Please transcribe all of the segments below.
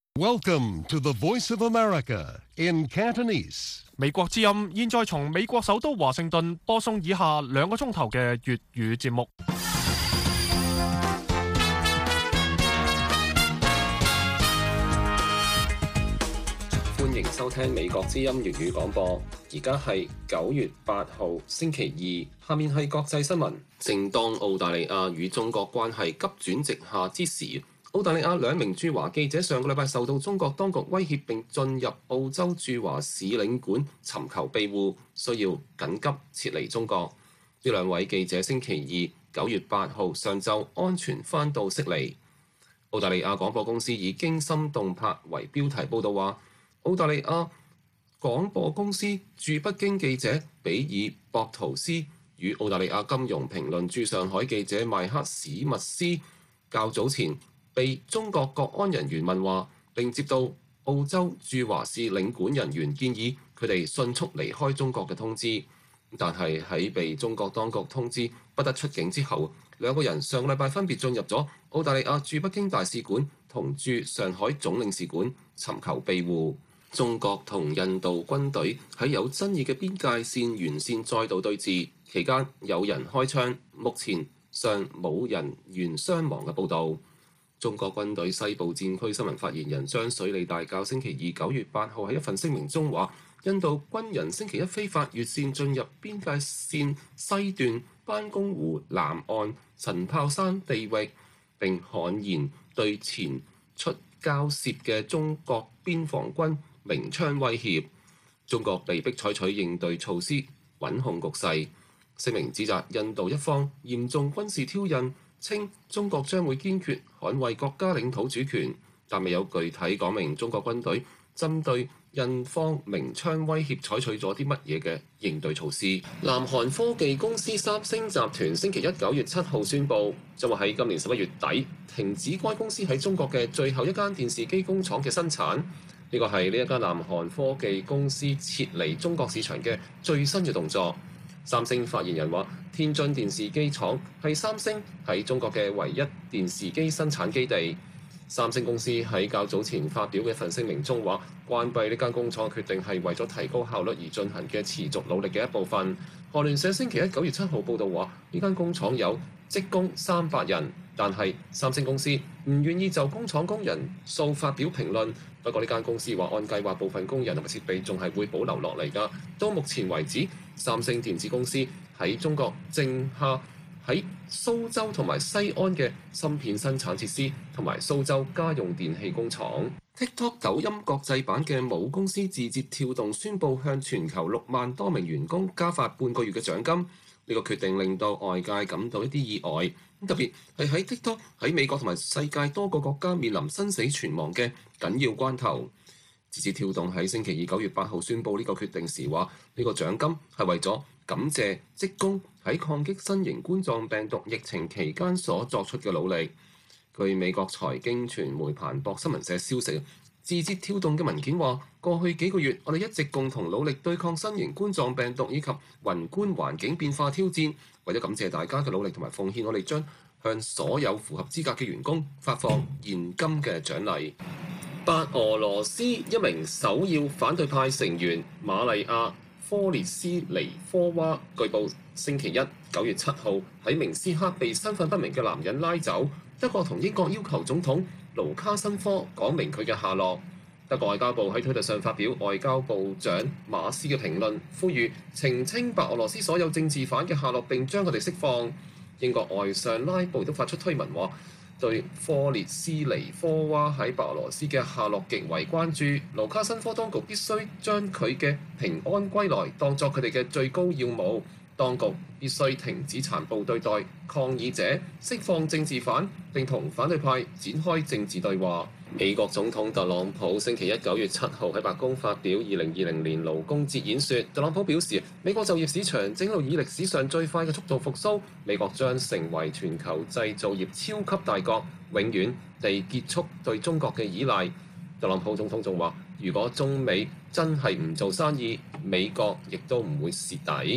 Welcome to the Voice of America in Cantonese. 美國之音現在從美國首都華盛頓播送以下2個鐘頭嘅粵語節目。 歡迎收聽美國之音粵語廣播。而家係9月8號星期二，下面係國際新聞。正當澳大利亞與中國關係急轉直下之時，澳大利亞2名駐華記者上個禮拜受到中國當局威脅並進入澳洲駐華使領館尋求庇護，需要緊急撤離中國。呢2位記者星期二9月8號上晝安全返到悉尼。澳大利亞廣播公司以驚心動魄為標題報導話，澳大利亞廣播公司駐北京記者比爾博圖斯與澳大利亞金融評論駐上海記者邁克史密斯較早前被中國國安人員問話，並接到澳洲駐華使領館人員建議佢哋迅速離開中國嘅通知。但係喺被中國當局通知不得出境之後，2個人上個禮拜分別進入咗澳大利亞駐北京大使館同駐上海總領事館尋求庇護。中國同印度軍隊喺有爭議嘅邊界線沿線再度對峙，期間有人開槍，目前尚冇人員傷亡嘅報導。中國軍隊西部戰區新聞發言人張水利大校星期二9月8號喺一份聲明中話，印度軍人星期一非法越線進入邊界線西段班公湖南岸陳炮山地域，並悍然對前出交涉嘅中國邊防軍鳴槍威脅，中國被迫採取應對措施穩控局勢。聲明指責印度一方嚴重軍事挑釁，稱中國將會堅決捍衛國家領土主權，但未有具體講明中國軍隊針對印方鳴槍威脅採取咗啲乜嘢嘅應對措施。南韓科技公司三星集團星期一9月7號宣布，將會喺今年11月底停止該公司喺中國嘅最後一間電視機工廠嘅生產。呢個係呢一間南韓科技公司撤離中國市場嘅最新嘅動作。三星發言人話，天津電視機廠係三星喺中國嘅唯一電視機生產基地。三星公司喺較早前發表嘅一份聲明中話，關閉呢間工廠嘅決定係為咗提高效率而進行嘅持續努力嘅一部分。韓聯社星期一9月7號報導話，呢間工廠有職工300人，但係三星公司唔願意就工廠工人數發表評論。不過呢間公司話，按計劃部分工人同埋設備仲係會保留落嚟㗎。到目前為止，三星電子公司喺中國剩下喺蘇州同埋西安嘅芯片生產設施，同埋蘇州家用電器工廠。TikTok 抖音國際版嘅母公司字節跳動宣布向全球6萬多名員工加發半個月嘅獎金。呢個決定令到外界感到一啲意外，特別係喺 TikTok 喺美國同埋世界多個國家面臨生死存亡嘅緊要關頭。字節跳動喺星期二9月8號宣布呢個決定時話，呢個獎金係為咗感謝職工喺抗擊新型冠狀病毒疫情期間所作出嘅努力。據美國財經傳媒彭博新聞社消息，字節跳動嘅文件話，過去幾個月我哋一直共同努力對抗新型冠狀病毒以及宏觀環境變化挑戰。為咗感謝大家嘅努力同埋奉獻，我哋將向所有符合資格嘅員工發放現金嘅獎勵。白俄羅斯一名首要反對派成員瑪麗亞科列斯尼科娃據報星期一9月7號喺明斯克被身份不明嘅男人拉走。德國同英國要求總統盧卡申科講明佢嘅下落。德國外交部喺推特上發表外交部長馬斯嘅評論，呼籲澄清白俄羅斯所有政治犯嘅下落並將佢哋釋放。英國外相拉布都發出推文話，對科列斯尼科娃喺白俄羅斯嘅下落極為關注。盧卡申科當局必須將佢嘅平安歸來當作佢哋嘅最高要務。當局必須停止殘暴對待抗議者，釋放政治犯，並同反對派展開政治對話。美國總統特朗普星期一9月7號喺白宮發表2020年勞工節演說。特朗普表示，美國就業市場正路以歷史上最快嘅速度復甦，美國將成為全球製造業超級大國，永遠地結束對中國嘅依賴。特朗普總統仲話，如果中美真係唔做生意，美國亦都唔會蝕底。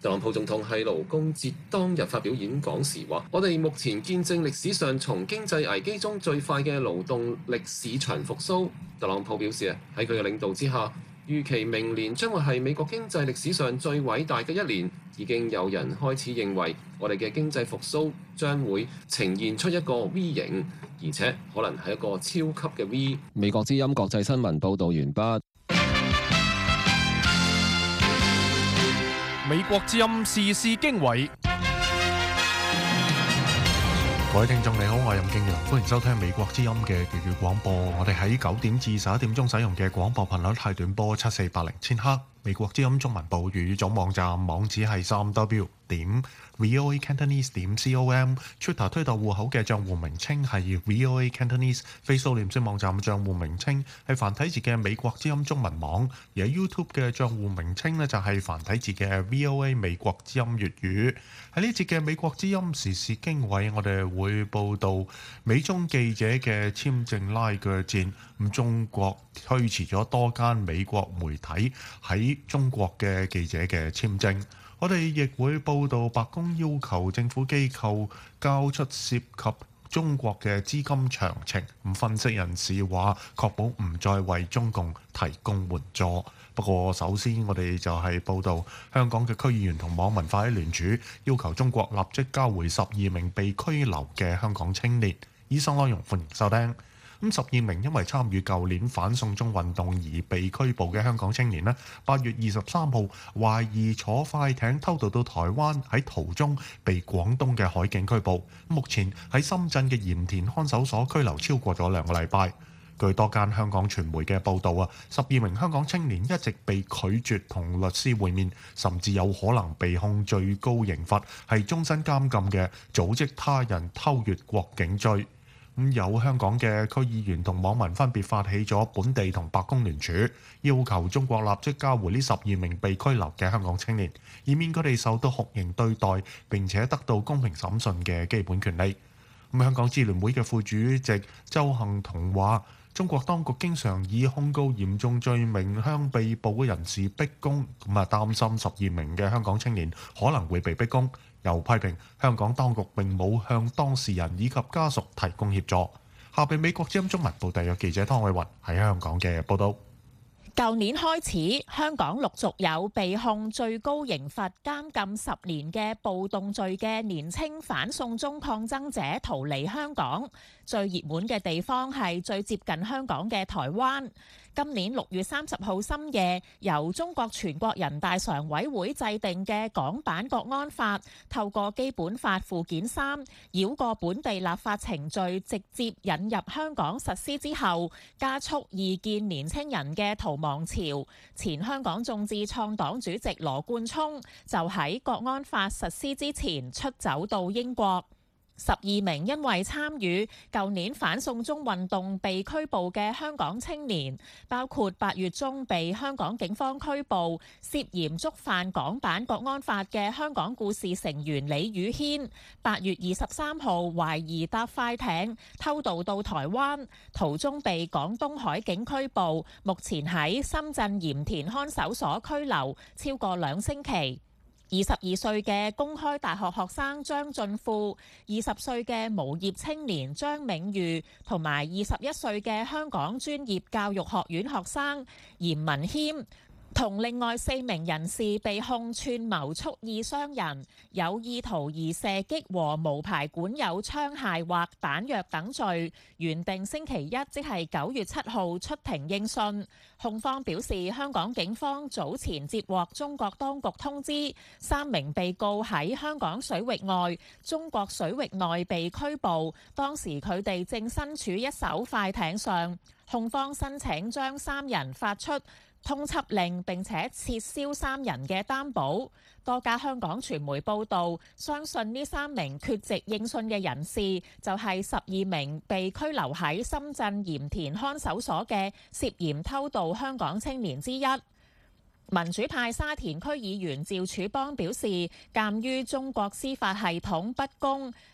特朗普總統喺勞工節當日發表演講時話：我哋目前見證歷史上從經濟危機中最快嘅勞動力市場復甦。特朗普表示喺佢嘅領導之下，預期明年將會係美國經濟歷史上最偉大嘅一年。已經有人開始認為我哋嘅經濟復甦將會呈現出一個 V 型，而且可能係一個超級嘅 V。美國之音國際新聞報導完畢。 美國之音時事經緯， 各位聽眾你好，我係任敬陽，歡迎收聽美國之音嘅粵語廣播。我哋喺9點至11點鐘使用嘅廣播頻率係短波7480千赫。美國之音中文部粵語總網站網址係3w.voacantonese.com，Twitter 推特戶口嘅帳戶名稱係 VOA Cantonese，Facebook 臉書網站帳戶名稱係繁體字嘅美國之音中文網，而喺 YouTube 嘅帳戶名稱呢，就係繁體字嘅 VOA 美國之音粵語。喺呢節嘅美國之音時事經緯，我哋會報道美中記者嘅簽證拉鋸戰，咁中國推遲咗多間美國媒體喺中國嘅記者嘅簽證。我哋亦會報道白宮要求政府機構交出涉及中國嘅資金詳情。咁分析人士話，確保唔再為中共提供援助。不過首先我哋就係報道香港嘅區議員同網民發起聯署，要求中國立即交回12名被拘留嘅香港青年。以上內容歡迎收聽。12名因為參與舊年反送中運動而被拘捕嘅香港青年呢，8月23號懷疑坐快艇偷渡到台灣，喺途中被廣東嘅海警拘捕。目前喺深圳嘅鹽田看守所拘留超過咗2個禮拜。據多間香港傳媒嘅報導，12名香港青年一直被拒絕同律師會面，甚至有可能被控最高刑罰係終身監禁嘅組織他人偷越國境罪。有香港嘅區議員同網民分別發起咗本地同白宮聯署，要求中國立即交回呢12名被拘留嘅香港青年，以免佢哋受到酷刑對待並且得到公平審訊嘅基本權利。香港支聯會嘅副主席周幸彤話，中國當局經常以控告嚴重罪名向被捕嘅人士逼供，擔心12名嘅香港青年可能會被逼供。又批評香港當局並冇向當事人以及家屬提供協助。下邊美國之音中文部特約記者湯偉雲喺香港嘅報導。 舊年開始，香港陸續有被控最高刑罰監禁10年嘅暴動罪嘅年青反送中抗爭者逃離香港。最熱門嘅地方係最接近香港嘅台灣。今年6月30號深夜，由中國全國人大常委會制定嘅港版國安法，透過基本法附件3，繞過本地立法程序，直接引入香港實施之後，加速異見年青人嘅逃亡潮。前香港眾志創黨主席羅冠聰就喺國安法實施之前出走到英國。12名因為參與舊年反送中運動被拘捕嘅香港青年，包括8月中被香港警方拘捕，涉嫌觸犯港版國安法嘅香港故事成員李宇軒，8月23號懷疑搭快艇偷渡到台灣，途中被廣東海警拘捕，目前喺深圳鹽田看守所拘留超過2星期。22歲嘅公開大學學生張俊富、20歲嘅無業青年張銘裕同埋21歲嘅香港專業教育學院學生嚴文謙，同另外4名人士被控串謀蓄意傷人、有意圖而射擊和無牌管有槍械或彈藥等罪，原定星期一即係9月7號出庭應訊。控方表示，香港警方早前接獲中國當局通知，3名被告喺香港水域外、中國水域內被拘捕，當時佢哋正身處一艘快艇上。控方申請將3人發出通緝令，並且撤銷3人嘅擔保。多家香港傳媒報導，相信呢3名缺席應訊嘅人士就係12名被拘留喺深圳鹽田看守所嘅涉嫌偷渡香港青年之一。民主派沙田區議員趙柱邦表示，鑑於中國司法系統不公，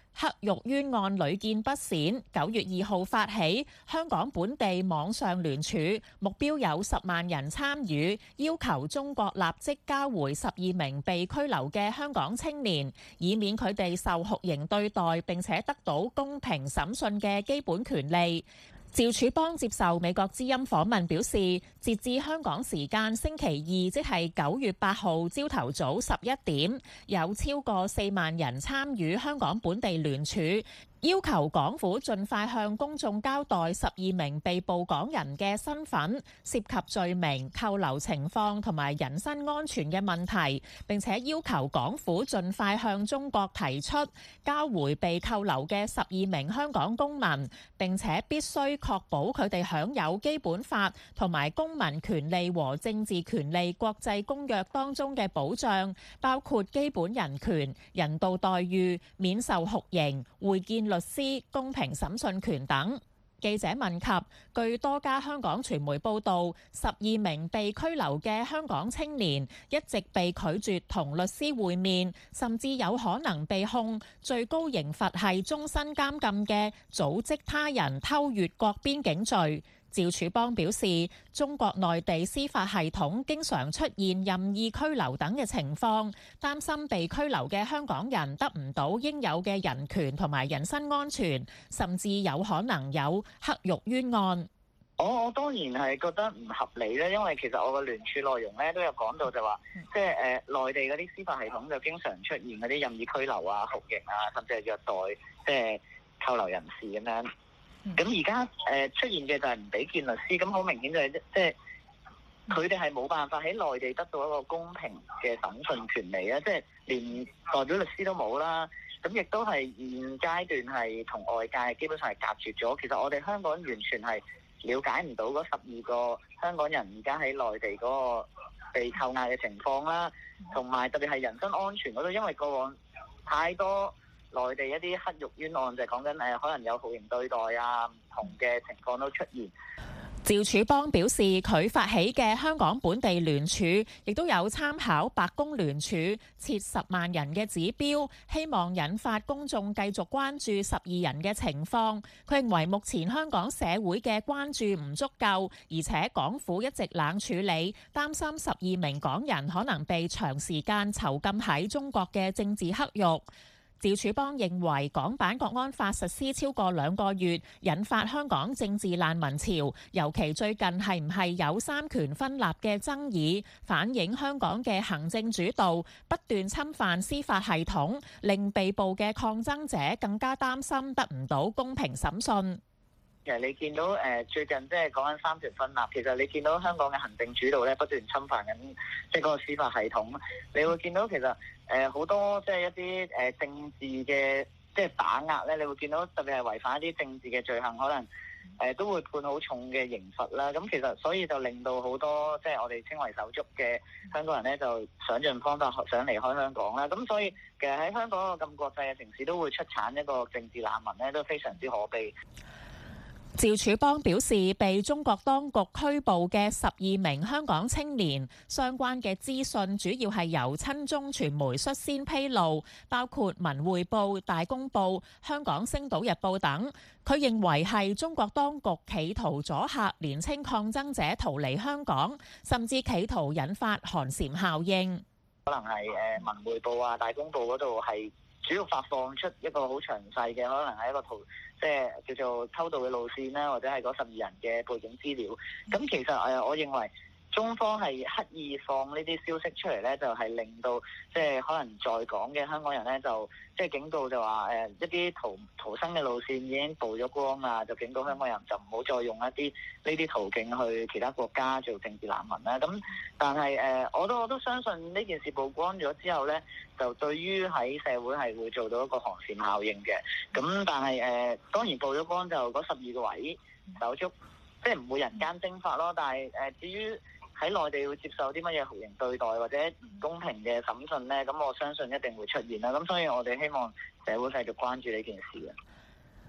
黑獄冤案屢見不鮮，9月2號發起，香港本地網上聯署，目標有10萬人參與，要求中國立即交回12名被拘留嘅香港青年，以免佢哋受酷刑對待，並且得到公平審訊嘅基本權利。趙柱邦接受美國之音訪問表示，截至香港時間星期二，即係9月8號朝頭早11點，有超過4萬人參與香港本地聯署，要求港府盡快向公眾交代12名被捕港人嘅身份、涉及罪名、扣留情況同埋人身安全嘅問題，並且要求港府盡快向中國提出交回被扣留嘅12名香港公民，並且必須確保佢哋享有基本法同埋公民權利和政治權利國際公約當中嘅保障，包括基本人權、人道待遇、免受酷刑、會見律師、公平審訊權等。記者問及，據多家香港傳媒報導，12名被拘留嘅香港青年一直被拒絕同律師會面，甚至有可能被控最高刑罰係終身監禁嘅組織他人偷越國邊境罪。趙柱邦表示，中國內地司法系統經常出現任意拘留等嘅情況，擔心被拘留嘅香港人得唔到應有嘅人權同埋人身安全，甚至有可能有黑獄冤案。 我當然係覺得唔合理咧，因為其實我個聯署內容咧都有講到就話，即係內地嗰啲司法系統就經常出現嗰啲任意拘留啊、酷刑啊，甚至係虐待即係扣留人士咁樣。咁而家出現嘅就係唔俾見律師，咁好明顯就係即係佢哋係冇辦法喺內地得到一個公平嘅審訊權利啊！即係連代表律師都冇啦，咁亦都係現階段係同外界基本上係隔絕咗。其實我哋香港完全係了解唔到嗰12個香港人而家喺內地嗰個被扣押嘅情況啦，同埋特別係人身安全嗰度，因為過往太多內地一啲黑獄冤案就係講緊可能有酷刑對待啊，唔同嘅情況都出現。 趙柱邦表示，佢發起嘅香港本地聯署，亦都有參考白宮聯署設10萬人嘅指標，希望引發公眾繼續關注12人嘅情況。佢認為目前香港社會嘅關注唔足夠，而且港府一直冷處理，擔心12名港人可能被長時間囚禁喺中國嘅政治黑獄。趙柱邦認為港版國安法實施超過2個月，引發香港政治難民潮，尤其最近係唔係有三權分立嘅爭議，反映香港嘅行政主導不斷侵犯司法系統，令被捕嘅抗爭者更加擔心得唔到公平審訊。 其實你見到最近即係講緊三權分立，其實你見到香港嘅行政主導咧不斷侵犯緊即係嗰個司法系統。你會見到其實好多即係一啲政治嘅即係打壓咧，你會見到特別係違反一啲政治嘅罪行，可能都會判好重嘅刑罰啦。咁其實所以就令到好多即係我哋稱為手足嘅香港人咧，就想盡方法想離開香港啦。咁所以其實喺香港個咁國際嘅城市都會出產一個政治難民咧，都非常之可悲。 趙柱邦表示，被中國當局拘捕嘅12名香港青年，相關嘅資訊主要係由親中傳媒率先披露，包括《文匯報》、《大公報》、香港星島日報等。佢認為係中國當局企圖阻嚇年青抗爭者逃離香港，甚至企圖引發寒蟬效應。 可能係《文匯報》啊、《大公報》嗰度係主要發放出一個好詳細嘅，可能係一個即係叫做偷渡嘅路線啦，或者係嗰12人嘅背景資料。咁其實我認為中方係刻意放呢啲消息出嚟咧，就係令到即係可能在港嘅香港人咧，就即係警告就話一啲逃生嘅路線已經曝咗光啦，就警告香港人就唔好再用一啲呢啲途徑去其他國家做政治難民啦。咁但係我都相信呢件事曝光咗之後咧，就對於喺社會係會做到一個寒蟬效應嘅。咁但係當然曝咗光就嗰12個位手足，即係唔會人間蒸發咯。但係至於喺內地會接受啲乜嘢酷刑對待或者唔公平嘅審訊呢？咁我相信一定會出現啦。咁所以我哋希望社會繼續關注呢件事嘅。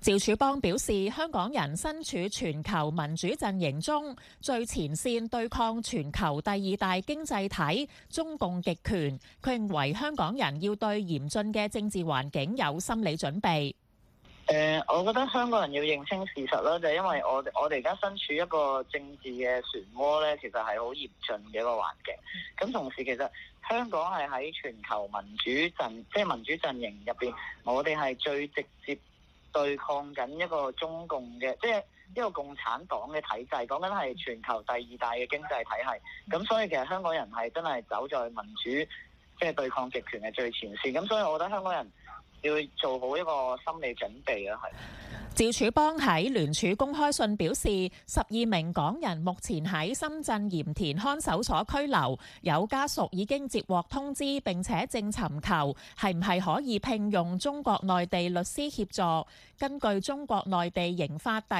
趙柱邦表示，香港人身處全球民主陣營中，最前線對抗全球第二大經濟體中共極權。佢認為香港人要對嚴峻嘅政治環境有心理準備。 我覺得香港人要認清事實啦，就係因為我哋而家身處一個政治嘅漩渦咧，其實係好嚴峻嘅一個環境。咁同時其實香港係喺全球民主陣營入邊，我哋係最直接對抗緊一個中共嘅，即係一個共產黨嘅體制，講緊係全球第二大嘅經濟體系。咁所以其實香港人係真係走在民主，即係對抗極權嘅最前線。咁所以我覺得香港人要做好一個心理準備啊，係。 趙柱邦喺聯署公開信表示，12名港人目前喺深圳鹽田看守所拘留，有家屬已經接獲通知，並且正尋求係唔係可以聘用中國內地律師協助。根據中國內地刑法第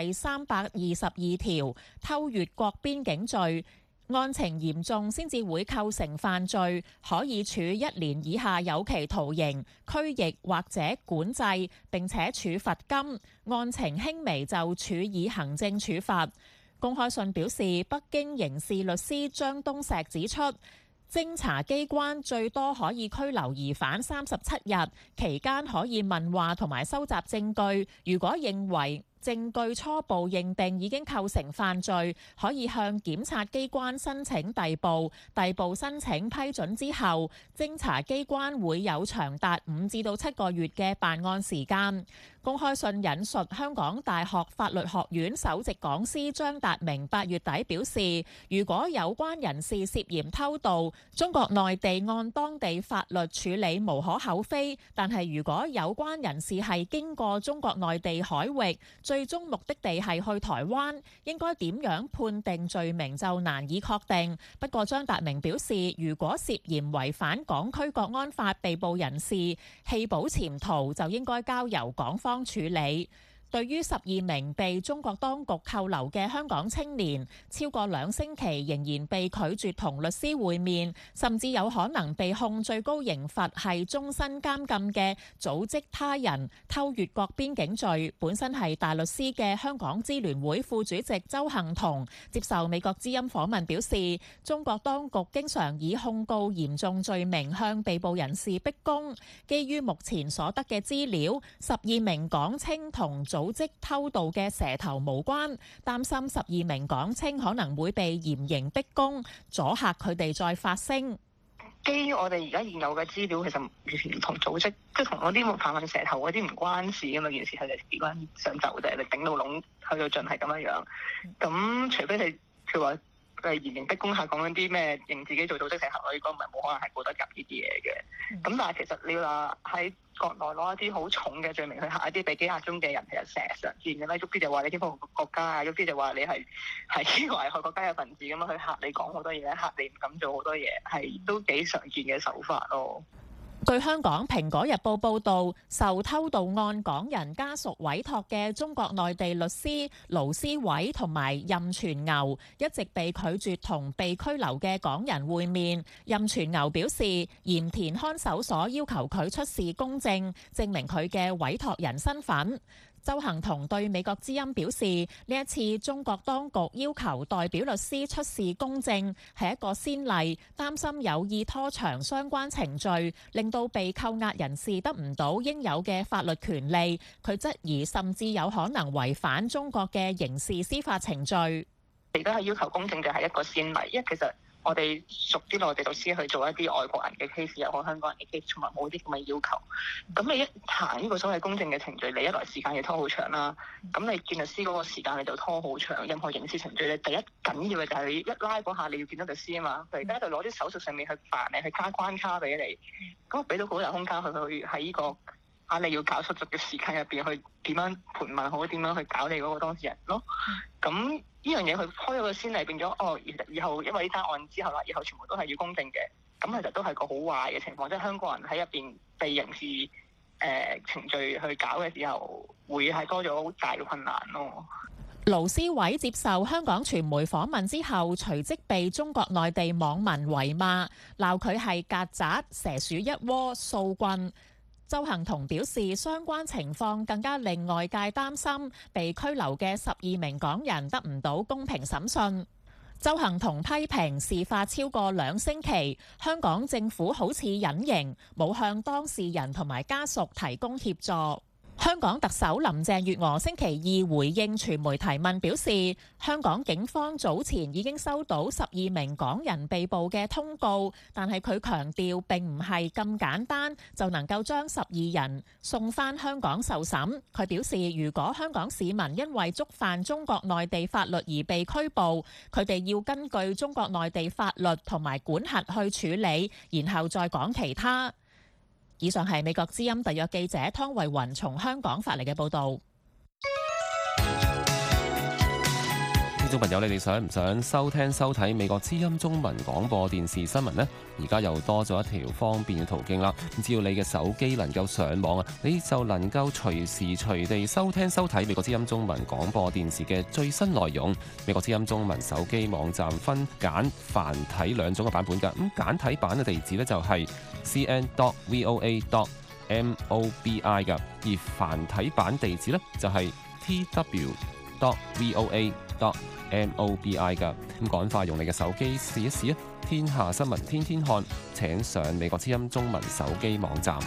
322條，偷越國邊境罪，案情嚴重先至會構成犯罪，可以處1年以下有期徒刑、拘役或者管制，並且處罰金；案情輕微就處以行政處罰。公開信表示，北京刑事律師張東石指出，偵查機關最多可以拘留疑犯37日，期間可以問話同埋收集證據。如果認為證據初步認定已經構成犯罪，可以向檢察機關申請逮捕。逮捕申請批准之後，偵查機關會有長達5至到7個月嘅辦案時間。公開信引述香港大學法律學院首席講師張達明8月底表示，如果有關人士涉嫌偷渡，中國內地按當地法律處理無可厚非，但係如果有關人士係經過中國內地海域，最終目的地係去台灣，應該點樣判定罪名就難以確定。不過張達明表示，如果涉嫌違反港區國安法被捕人士棄保潛逃，就應該交由港方處理。對於12名被中國當局扣留嘅香港青年，超過2星期仍然被拒絕同律師會面，甚至有可能被控最高刑罰係終身監禁嘅組織他人偷越國邊境罪，本身係大律師嘅香港支聯會副主席鄒幸彤接受美國之音訪問表示，中國當局經常以控告嚴重罪名向被捕人士逼供，基於目前所得嘅資料，12名港青同組織偷渡嘅蛇頭無關，擔心12名港青可能會被嚴刑逼供，阻嚇佢哋再發聲。 基於我哋而家現有嘅資料，其實完全唔同組織，即係同嗰啲販運蛇頭嗰啲唔關事㗎嘛。件事係你機關想走啫，你頂到籠去到盡係咁樣樣。咁除非係譬如話嚴刑逼供下講緊啲咩認自己做組織蛇頭，如果唔係冇可能係告得入呢啲嘢嘅。咁但係其實你話喺國內攞一啲好重嘅罪名去嚇一啲被羈押中嘅人，其實成日常見嘅啦。喐啲就話你顛覆國家啊，喐啲就話你係危害國家嘅分子咁樣去嚇你講好多嘢，嚇你唔敢做好多嘢，係都幾常見嘅手法咯。 據香港《蘋果日報》報導，受偷渡案港人家屬委託嘅中國內地律師盧思偉同埋任全牛一直被拒絕同被拘留嘅港人會面。任全牛表示，鹽田看守所要求佢出示公證，證明佢嘅委託人身份。鄒幸彤對美國之音表示，呢一次中國當局要求代表律師出示公證係一個先例，擔心有意拖長相關程序，令到被扣押人士得唔到應有嘅法律權利。佢質疑甚至有可能違反中國嘅刑事司法程序。 而家係要求公證就係一個先例，因為其實我哋屬啲內地律師去做一啲外國人嘅 case，又好香港人嘅 case，從來冇啲咁嘅要求。咁你一行呢個所謂公證嘅程序，你一來時間要拖好長啦。咁你見律師嗰個時間你就拖好長。任何刑事程序咧，第一緊要嘅就係你一拉嗰下你要見到律師啊嘛。佢而家就攞啲手續上面去煩你，去加關卡俾你，咁俾到好大空間去喺呢個你要搞手續嘅時間入邊去點樣盤問好，點樣去搞你嗰個當事人咯。咁呢樣嘢佢開咗個先例，變咗以後因為呢單案之後啦，以後全部都係要公證嘅。咁其實都係個好壞嘅情況，即係香港人喺入邊被刑事程序去搞嘅時候，會係多咗好大嘅困難咯。 盧思偉接受香港傳媒訪問之後，隨即被中國內地網民圍罵，鬧佢係曱甴、蛇鼠一窩、掃棍。 鄒幸彤表示，相關情況更加令外界擔心，被拘留嘅12名港人得唔到公平審訊。鄒幸彤批評事發超過2星期，香港政府好似隱形，冇向當事人同埋家屬提供協助。香港特首林鄭月娥星期2回應傳媒提問表示，香港警方早前已經收到12名港人被捕嘅通告，但係佢強調並唔係咁簡單就能夠將12人送返香港受審。佢表示，如果香港市民因為觸犯中國內地法律而被拘捕，佢哋要根據中國內地法律同埋管轄去處理，然後再講其他。以上係美國之音特約記者湯慧雲從香港發嚟嘅報導。 聽眾朋友，你哋想唔想收聽收睇美國之音中文廣播電視新聞呢？而家又多咗一條方便嘅途徑啦！只要你嘅手機能夠上網啊，你就能夠隨時隨地收聽收睇美國之音中文廣播電視嘅最新內容。美國之音中文手機網站分簡繁體兩種嘅版本㗎。咁簡體版嘅地址呢，就係 cn.voa.mobi 㗎，而繁體版地址呢，就係 tw.voa.mobi 㗎。咁趕快用你嘅手機試一試啊！天下新聞天天看，請上美國之音中文手機網站。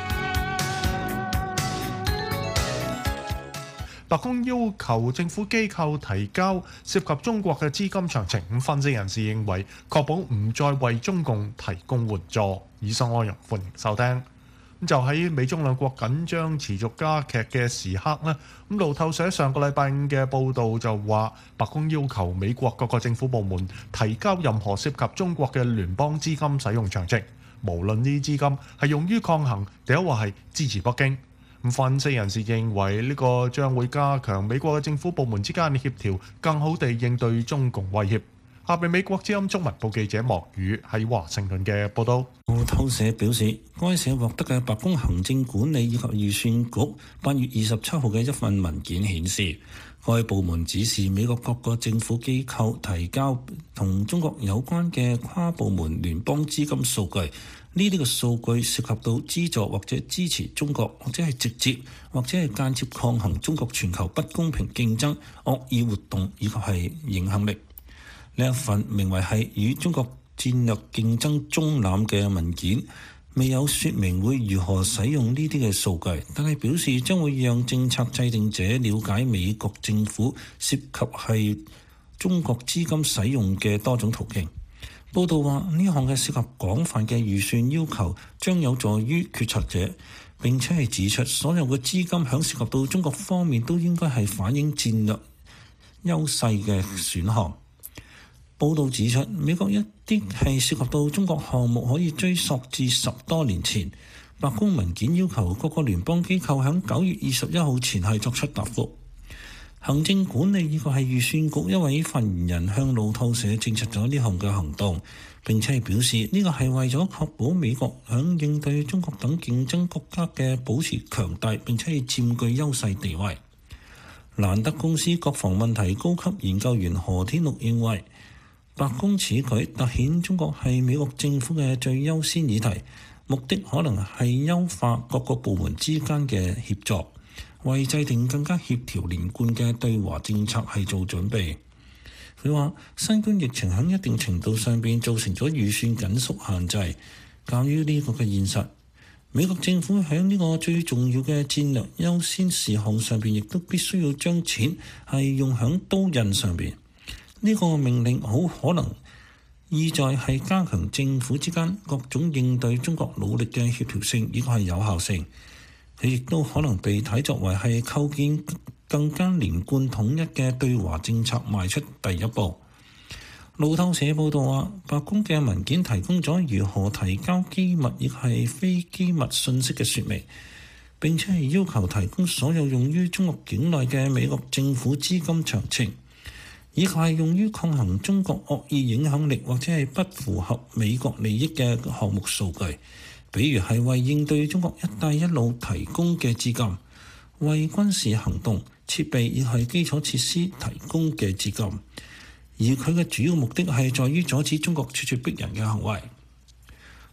白宮要求政府機構提交涉及中國嘅資金詳情。分析人士認為，確保唔再為中共提供援助。以上內容歡迎收聽。就喺美中兩國緊張持續加劇嘅時刻呢，路透社上個禮拜5嘅報導就話，白宮要求美國各個政府部門提交任何涉及中國嘅聯邦資金使用詳情，無論呢啲資金係用於抗衡，定係話係支持北京。分析人士認為呢個將會加強美國嘅政府部門之間嘅協調，更好地應對中共威脅。下邊美國之音中文部記者莫宇喺華盛頓嘅報導。 路透社表示，該社獲得嘅白宮行政管理以及預算局8月27號嘅一份文件顯示，該部門指示美國各個政府機構提交同中國有關嘅跨部門聯邦資金數據。呢啲嘅數據涉及到資助或者支持中國，或者係直接或者係間接抗衡中國全球不公平競爭、惡意活動以及係影響力。呢一份名為係與中國戰略競爭中攬嘅文件，未有說明會如何使用呢啲嘅數據，但係表示將會讓政策制定者了解美國政府涉及係中國資金使用嘅多種途徑。報道話，呢項嘅涉及廣泛嘅預算要求將有助於決策者，並且係指出所有嘅資金響涉及到中國方面都應該係反映戰略優勢嘅選項。報道指出，美國一啲係涉及到中國項目可以追溯至10多年前。白宮文件要求各個聯邦機構喺9月21號前係作出答覆。行政管理以及係預算局一位發言人向路透社證實咗呢項嘅行動，並且係表示呢個係為咗確保美國響應對中國等競爭國家嘅保持強大並且係佔據優勢地位。蘭德公司國防問題高級研究員何天祿認為，白宮此舉凸顯中國係美國政府嘅最優先議題，目的可能係優化各個部門之間嘅協作，為制定更加協調連貫嘅對華政策係做準備。佢話，新冠疫情喺一定程度上邊造成咗預算緊縮限制，鑑於呢個嘅現實，美國政府喺呢個最重要嘅戰略優先事項上邊，亦都必須要將錢係用喺刀刃上邊。呢個命令好可能意在係加強政府之間各種應對中國努力嘅協調性以及係有效性。佢亦都可能被睇作為係構建更加連貫統一嘅對華政策邁出第一步。路透社報道話，白宮嘅文件提供咗如何提交機密亦係非機密信息嘅說明，並且係要求提供所有用於中國境內嘅美國政府資金詳情，以及係用於抗衡中國惡意影響力或者係不符合美國利益嘅項目數據，比如係為應對中國一帶一路提供嘅資金，為軍事行動設備亦係基礎設施提供嘅資金，而佢嘅主要目的係在於阻止中國咄咄逼人嘅行為。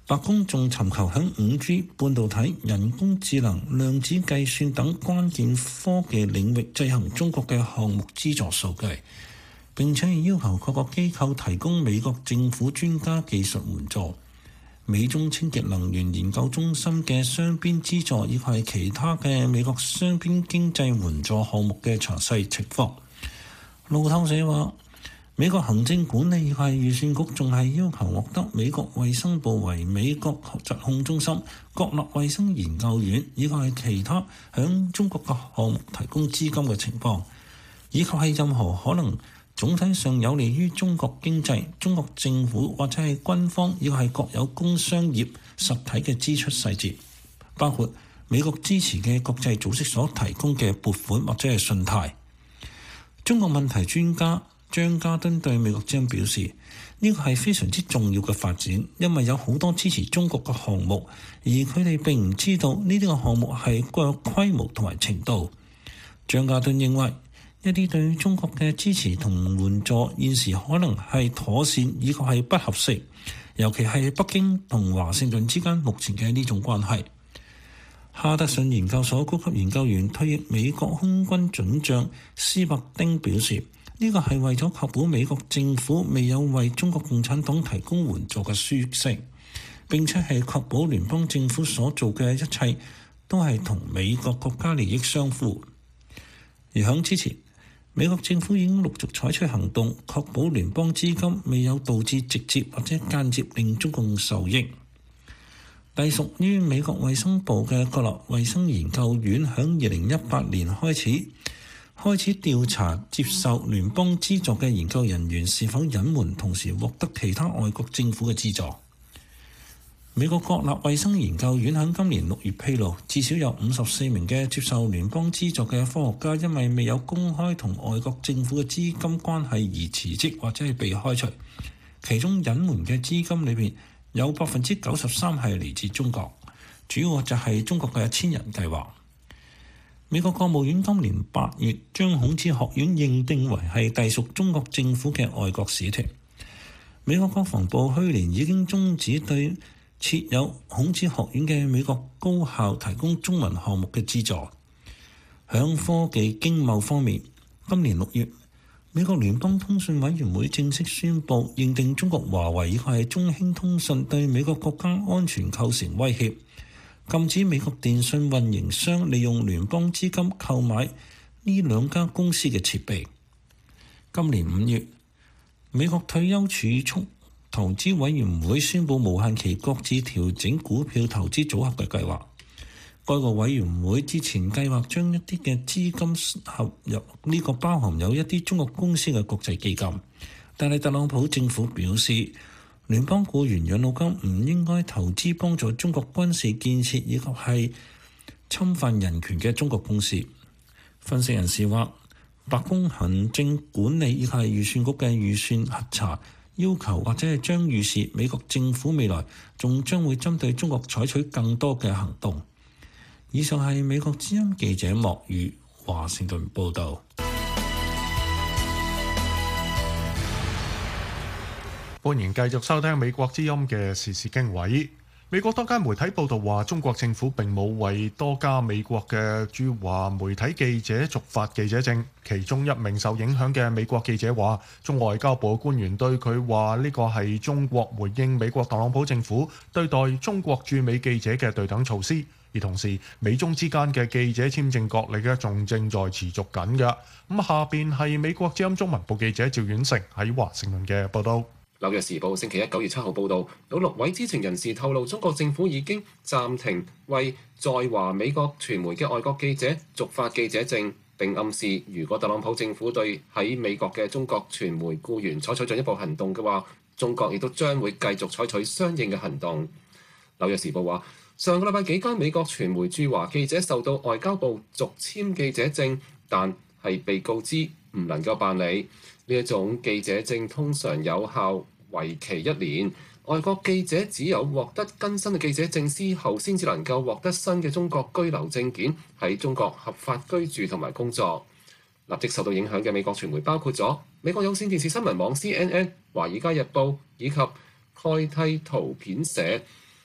白宮仲尋求響 5G、半導體、人工智能、量子計算等關鍵科技領域制衡中國嘅項目資助數據，並且要求各個機構提供美國政府專家技術援助。美中清潔能源研究中心嘅雙邊資助以及係其他嘅美國雙邊經濟援助項目嘅詳細情況。路透社話，美國行政管理以及預算局仲係要求獲得美國衛生部為美國疾控中心、國立衛生研究院以及係其他響中國嘅項目提供資金嘅情況，以及係任何可能總體上有利於中國經濟、中國政府或者係軍方以及係國有工商業實體嘅支出細節，包括美國支持嘅國際組織所提供嘅撥款或者係信貸。中國問題專家張家敦對美國之音表示，呢個係非常之重要嘅發展，因為有好多支持中國嘅項目，而佢哋並唔知道呢啲嘅項目係各有規模同埋程度。張家敦認為，一啲對中國嘅支持同援助現時可能係妥善，以及係不合適，尤其係北京同華盛頓之間目前嘅呢種關係。哈德遜研究所高級研究員、退役美國空軍准將斯伯丁表示，呢個係為咗確保美國政府未有為中國共產黨提供援助嘅舒適，並且係確保聯邦政府所做嘅一切都係同美國國家利益相符。而響之前，美國政府已經陸續採取行動，確保聯邦資金未有導致直接或者間接令中共受益。隸屬於美國衛生部嘅國立衛生研究院響2018年開始調查接受聯邦資助嘅研究人員是否隱瞞同時獲得其他外國政府嘅資助。美國國立衛生研究院喺今年6月披露，至少有54名嘅接受聯邦資助嘅科學家因為未有公開同外國政府嘅資金關係而辭職或者係被開除。其中隱瞞嘅資金裏邊有93%係嚟自中國，主要就係中國嘅千人計劃。美國國務院今年8月將孔子學院認定為係隸屬中國政府嘅外國使團。美國國防部去年已經終止對設有孔子學院嘅美國高校提供中文項目嘅資助。響科技經貿方面，今年6月，美國聯邦通訊委員會正式宣布認定中國華為以及係中興通訊對美國國家安全構成威脅，禁止美國電信運營商利用聯邦資金購買呢兩家公司嘅設備。今年5月，美國退休儲蓄投資委員會宣布無限期擱置調整股票投資組合嘅計劃。該個委員會之前計劃將一啲嘅資金合入呢個包含有一啲中國公司嘅國際基金，但係特朗普政府表示，聯邦僱員養老金唔應該投資幫助中國軍事建設以及係侵犯人權嘅中國公司。分析人士話，白宮行政管理以及係預算局嘅預算核查要求，或者係將預示美國政府未來仲將會針對中國採取更多嘅行動。以上係美國之音記者莫宇華盛頓報導。 歡迎繼續收聽美國之音嘅時事經緯。美國多間媒體報道話，中國政府並冇為多家美國嘅駐華媒體記者續發記者證。其中一名受影響嘅美國記者話，中外交部官員對佢話呢個係中國回應美國特朗普政府對待中國駐美記者嘅對等措施。而同時，美中之間嘅記者簽證角力仲正在持續緊嘅。咁下邊係美國之音中文部記者趙遠成喺華盛頓嘅報導。 紐約時報星期一9月7號報導，有6位知情人士透露，中國政府已經暫停為在華美國傳媒嘅外國記者續發記者證，並暗示如果特朗普政府對喺美國嘅中國傳媒僱員採取進一步行動嘅話，中國亦都將會繼續採取相應嘅行動。紐約時報話，上個禮拜幾間美國傳媒駐華記者受到外交部續簽記者證，但係被告知唔能夠辦理。呢一種記者證通常有效為期1年，外國記者只有獲得更新嘅記者證之後，先至能夠獲得新嘅中國居留證件，喺中國合法居住同埋工作。立即受到影響嘅美國傳媒包括咗美國有線電視新聞網 CNN、華爾街日報以及蓋蒂圖片社。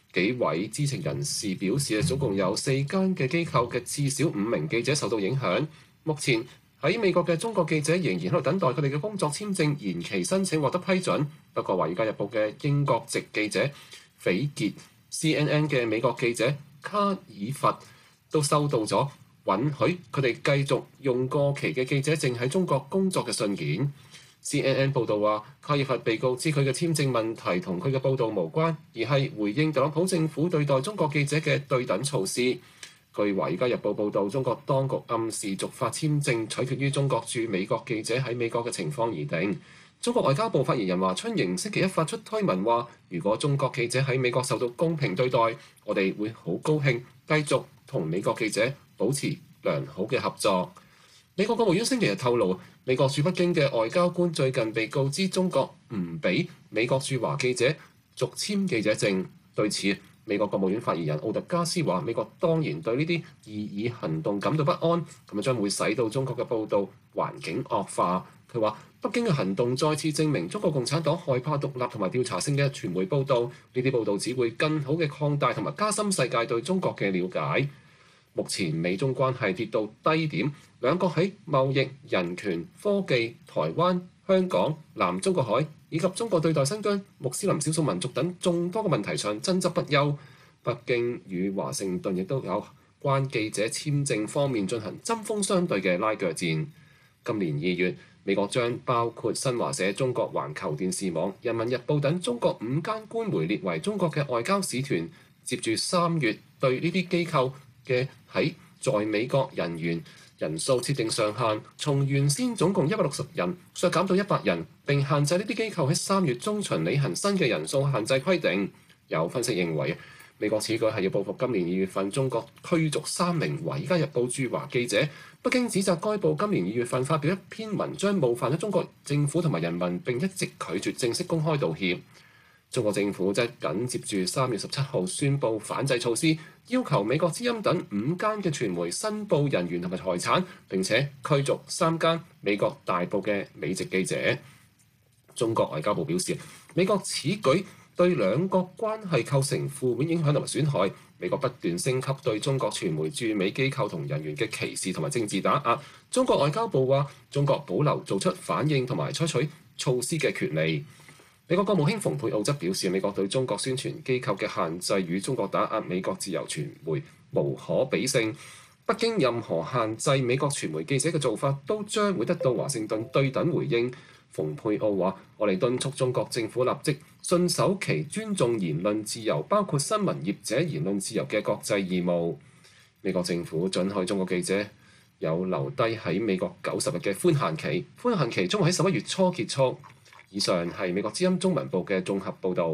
幾位知情人士表示，總共有4間嘅機構嘅至少5名記者受到影響。目前喺美國嘅中國記者仍然喺度等待佢哋嘅工作簽證延期申請獲得批准。不過《華爾街日報》嘅英國籍記者斐傑、CNN 嘅美國記者卡爾佛都收到咗允許佢哋繼續用過期嘅記者證喺中國工作嘅信件。CNN 報導話，卡爾佛被告知佢嘅簽證問題同佢嘅報導無關，而係回應特朗普政府對待中國記者嘅對等措施。據《華爾街日報》報導，中國當局暗示續發簽證取決於中國駐美國記者喺美國嘅情況而定。中國外交部發言人華春瑩星期一發出推文話，如果中國記者喺美國受到公平對待，我哋會好高興繼續同美國記者保持良好嘅合作。美國國務院星期日透露，美國駐北京嘅外交官最近被告知中國唔俾美國駐華記者續簽記者證。對此，美國國務院發言人奧特加斯話：美國當然對呢啲異議行動感到不安，咁樣將會使到中國嘅報導環境惡化。佢話：北京嘅行動再次證明中國共產黨害怕獨立同埋調查性嘅傳媒報導，呢啲報導只會更好嘅擴大同埋加深世界對中國嘅了解。目前美中關係跌到低點，兩國喺貿易、人權、科技、台灣、香港、南中國海以及中國對待新疆、穆斯林少數民族等眾多嘅問題上爭執不休。北京與華盛頓亦都有關記者簽證方面進行針鋒相對嘅拉鋸戰。今年2月，美國將包括新華社、中國環球電視網、人民日報等中國5間官媒列為中國嘅外交使團。接住3月對呢啲機構嘅在美國人員人數設定上限，從原先總共160人削減到100人，並限制呢啲機構喺3月中旬履行新嘅人數限制規定。有分析認為，美國此舉係要報復今年2月份中國驅逐3名《華爾街日報》駐華記者。北京指責該報今年2月份發表一篇文章冒犯咗中國政府同埋人民，並一直拒絕正式公開道歉。中國政府則緊接住3月17號宣布反制措施，要求美國之音等5間嘅傳媒申報人員同埋財產，並且驅逐3間美國大報嘅美籍記者。中國外交部表示，美國此舉對兩國關係構成負面影響同埋損害。美國不斷升級對中國傳媒駐美機構同人員嘅歧視同埋政治打壓。中國外交部話，中國保留做出反應同埋採取措施嘅權利。美國國務卿蓬佩奧則表示，美國對中國宣傳機構嘅限制與中國打壓美國自由傳媒無可比性。北京任何限制美國傳媒記者嘅做法，都將會得到華盛頓對等回應。蓬佩奧話：我哋敦促中國政府立即信守其尊重言論自由，包括新聞業者言論自由嘅國際義務。美國政府准許中國記者有留低喺美國90日嘅寬限期，寬限期將會喺11月初結束。以上係美國之音中文部嘅綜合報導。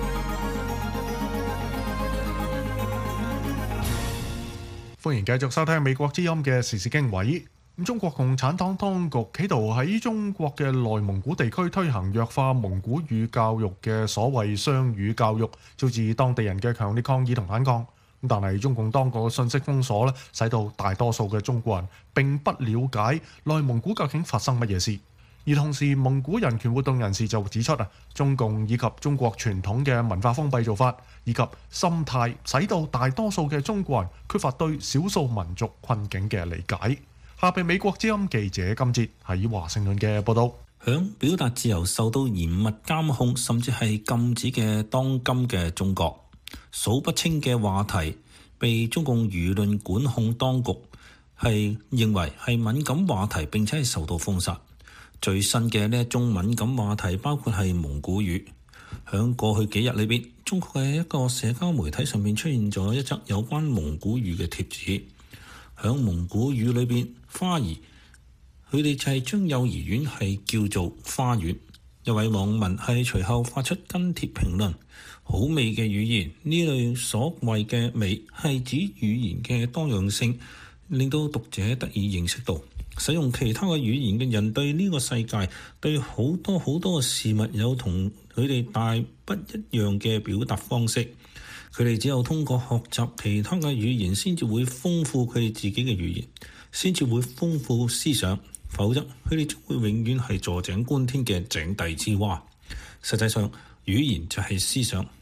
歡迎繼續收聽美國之音嘅時事經緯。中國共產黨當局企圖喺中國嘅內蒙古地區推行弱化蒙古語教育嘅所謂雙語教育，招致當地人嘅強烈抗議同反抗。但係中共當局嘅信息封鎖咧，使到大多數嘅中國人並不了解內蒙古究竟發生乜嘢事。而同時，蒙古人權活動人士就指出中共以及中國傳統嘅文化封閉做法以及心態，使到大多數嘅中國人缺乏對少數民族困境嘅理解。下邊美國之音記者金哲喺華盛頓嘅報導。 響表達自由受到嚴密監控甚至係禁止嘅當今嘅中國，數不清嘅話題被中共輿論管控當局係認為係敏感話題，並且係受到封殺。最新嘅呢一種敏感話題包括係蒙古語。響過去幾日裏邊，中國嘅一個社交媒體上面出現咗一則有關蒙古語嘅貼紙。響蒙古語裏邊，花兒佢哋就係將幼兒園係叫做花園。一位網民係隨後發出跟帖評論：好美嘅語言，呢類所謂嘅美係指語言嘅多樣性，令到讀者得以認識到使用其他嘅語言嘅人對呢個世界、對好多嘅事物有同佢哋大不一樣嘅表達方式。佢哋只有通過學習其他嘅語言，先至會豐富佢哋自己嘅語言，先至會豐富思想。否則，佢哋將會永遠係坐井觀天嘅井底之蛙。實際上，語言就係思想，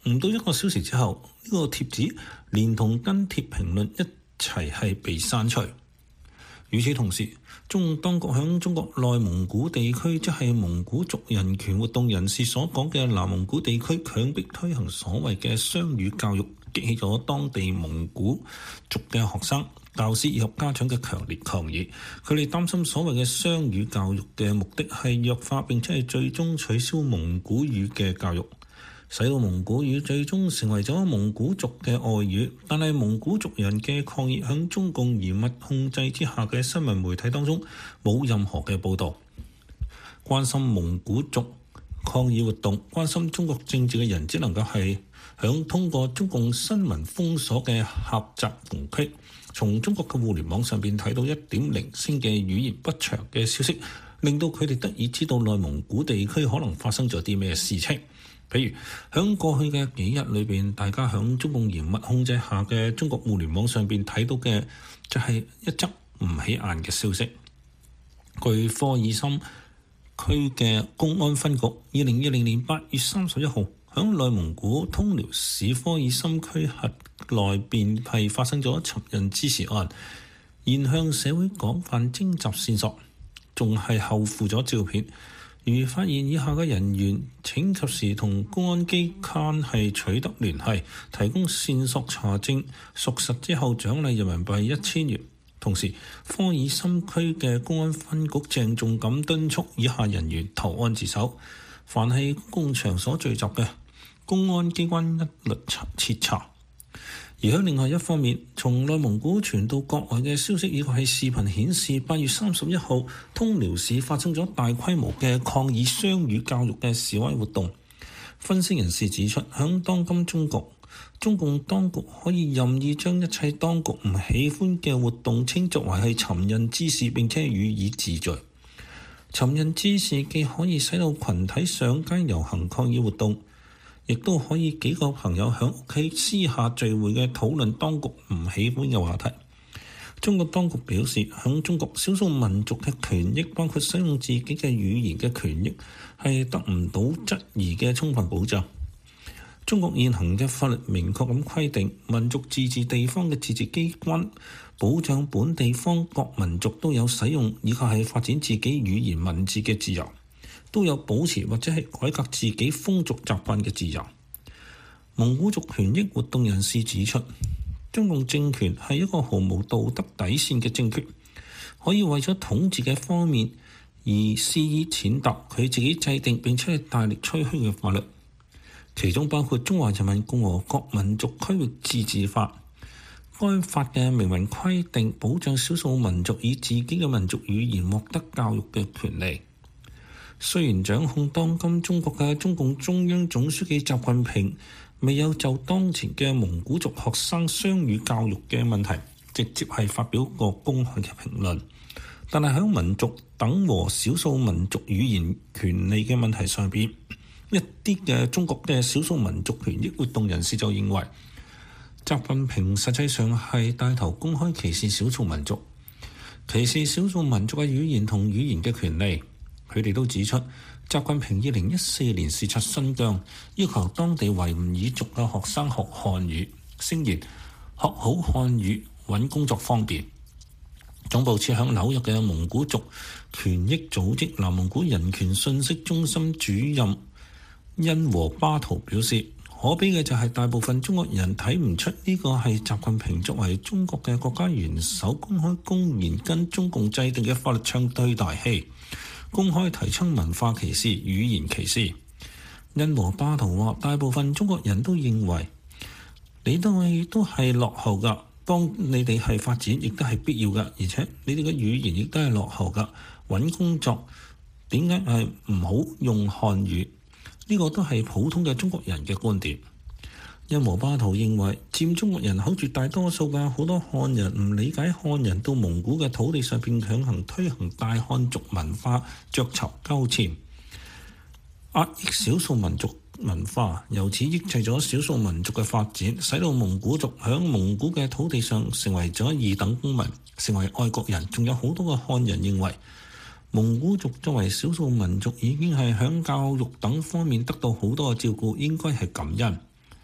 唔到1個小時之後，呢個貼紙連同跟帖評論一齊係被刪除。與此同時，中共當局響中國內蒙古地區，即係蒙古族人權活動人士所講嘅南蒙古地區，強迫推行所謂嘅雙語教育，激起咗當地蒙古族嘅學生、教師以及家長嘅強烈抗議。佢哋擔心所謂嘅雙語教育嘅目的係弱化並且係最終取消蒙古語嘅教育，使到蒙古語最終成為咗蒙古族嘅外語。但係蒙古族人嘅抗議響中共嚴密控制之下嘅新聞媒體當中冇任何嘅報導。關心蒙古族抗議活動、關心中國政治嘅人，只能夠係響通過中共新聞封鎖嘅狹窄縫隙，從中國嘅互聯網上邊睇到1.0星嘅語言不詳嘅消息，令到佢哋得以知道內蒙古地區可能發生咗啲咩事情。譬如響過去嘅幾日裏邊，大家響中共嚴密控制下嘅中國互聯網上邊睇到嘅就係一則唔起眼嘅消息。據科爾森區嘅公安分局2020年8月31號響內蒙古通遼市科爾森區轄內邊係發生咗尋人滋事案，現向社會廣泛徵集線索，仲係後附咗照片。如發現以下嘅人員，請及時同公安機關係取得聯繫，提供線索查證，屬實之後獎勵人民幣1000元。同時，科爾森區嘅公安分局鄭重咁敦促以下人員投案自首，凡係公共場所聚集嘅，公安機關一律徹查。而喺另外一方面，從內蒙古傳到國外嘅消息以及係視頻顯示，8月31號通遼市發生咗大規模嘅抗議雙語教育嘅示威活動。分析人士指出，響當今中國，中共當局可以任意將一切當局唔喜歡嘅活動稱作為係尋釁滋事，並且予以治罪。尋釁滋事既可以使到群體上街遊行抗議活動，亦都可以幾個朋友喺屋企私下聚會嘅討論當局唔喜歡嘅話題。中國當局表示，喺中國少數民族嘅權益，包括使用自己嘅語言嘅權益，係得唔到質疑嘅充分保障。中國現行嘅法律明確咁規定，民族自治地方嘅自治機關保障本地方各民族都有使用以及係發展自己語言文字嘅自由，都有保持或者係改革自己風俗習慣嘅自由。蒙古族權益活動人士指出，中共政權係一個毫無道德底線嘅政權，可以為咗統治嘅方面而肆意踐踏佢自己制定並且係大力吹噓嘅法律，其中包括《中華人民共和國民族區域自治法》。該法嘅明文規定保障少數民族以自己嘅民族語言獲得教育嘅權利。雖然掌控當今中國嘅中共中央總書記習近平未有就當前嘅蒙古族學生雙語教育嘅問題直接係發表過公開嘅評論，但係喺民族等和少數民族語言權利嘅問題上邊，一啲嘅中國嘅少數民族權益活動人士就認為，習近平實際上係帶頭公開歧視少數民族，歧視少數民族嘅語言同語言嘅權利。佢哋都指出，習近平2014年視察新疆，要求當地維吾爾族嘅學生學漢語，聲言學好漢語揾工作方便。總部設響紐約嘅蒙古族權益組織南蒙古人權信息中心主任因和巴圖表示，可悲嘅就係大部分中國人睇唔出呢個係習近平作為中國嘅國家元首公開公然跟中共制定嘅法律唱對大戲，公開提倡文化歧視、語言歧視。因和巴圖話，大部分中國人都認為你都係落後㗎，幫你哋係發展亦都係必要㗎，而且你哋嘅語言亦都係落後㗎。揾工作點解係唔好用漢語？呢個都係普通嘅中國人嘅觀點。因和巴圖認為，佔中國人口絕大多數嘅好多漢人唔理解漢人到蒙古嘅土地上邊強行推行大漢族文化，鵲巢鳩佔，壓抑少數民族文化，由此抑制咗少數民族嘅發展，使到蒙古族響蒙古嘅土地上成為咗二等公民，成為外國人。仲有好多嘅漢人認為，蒙古族作為少數民族已經係響教育等方面得到好多嘅照顧，應該係感恩。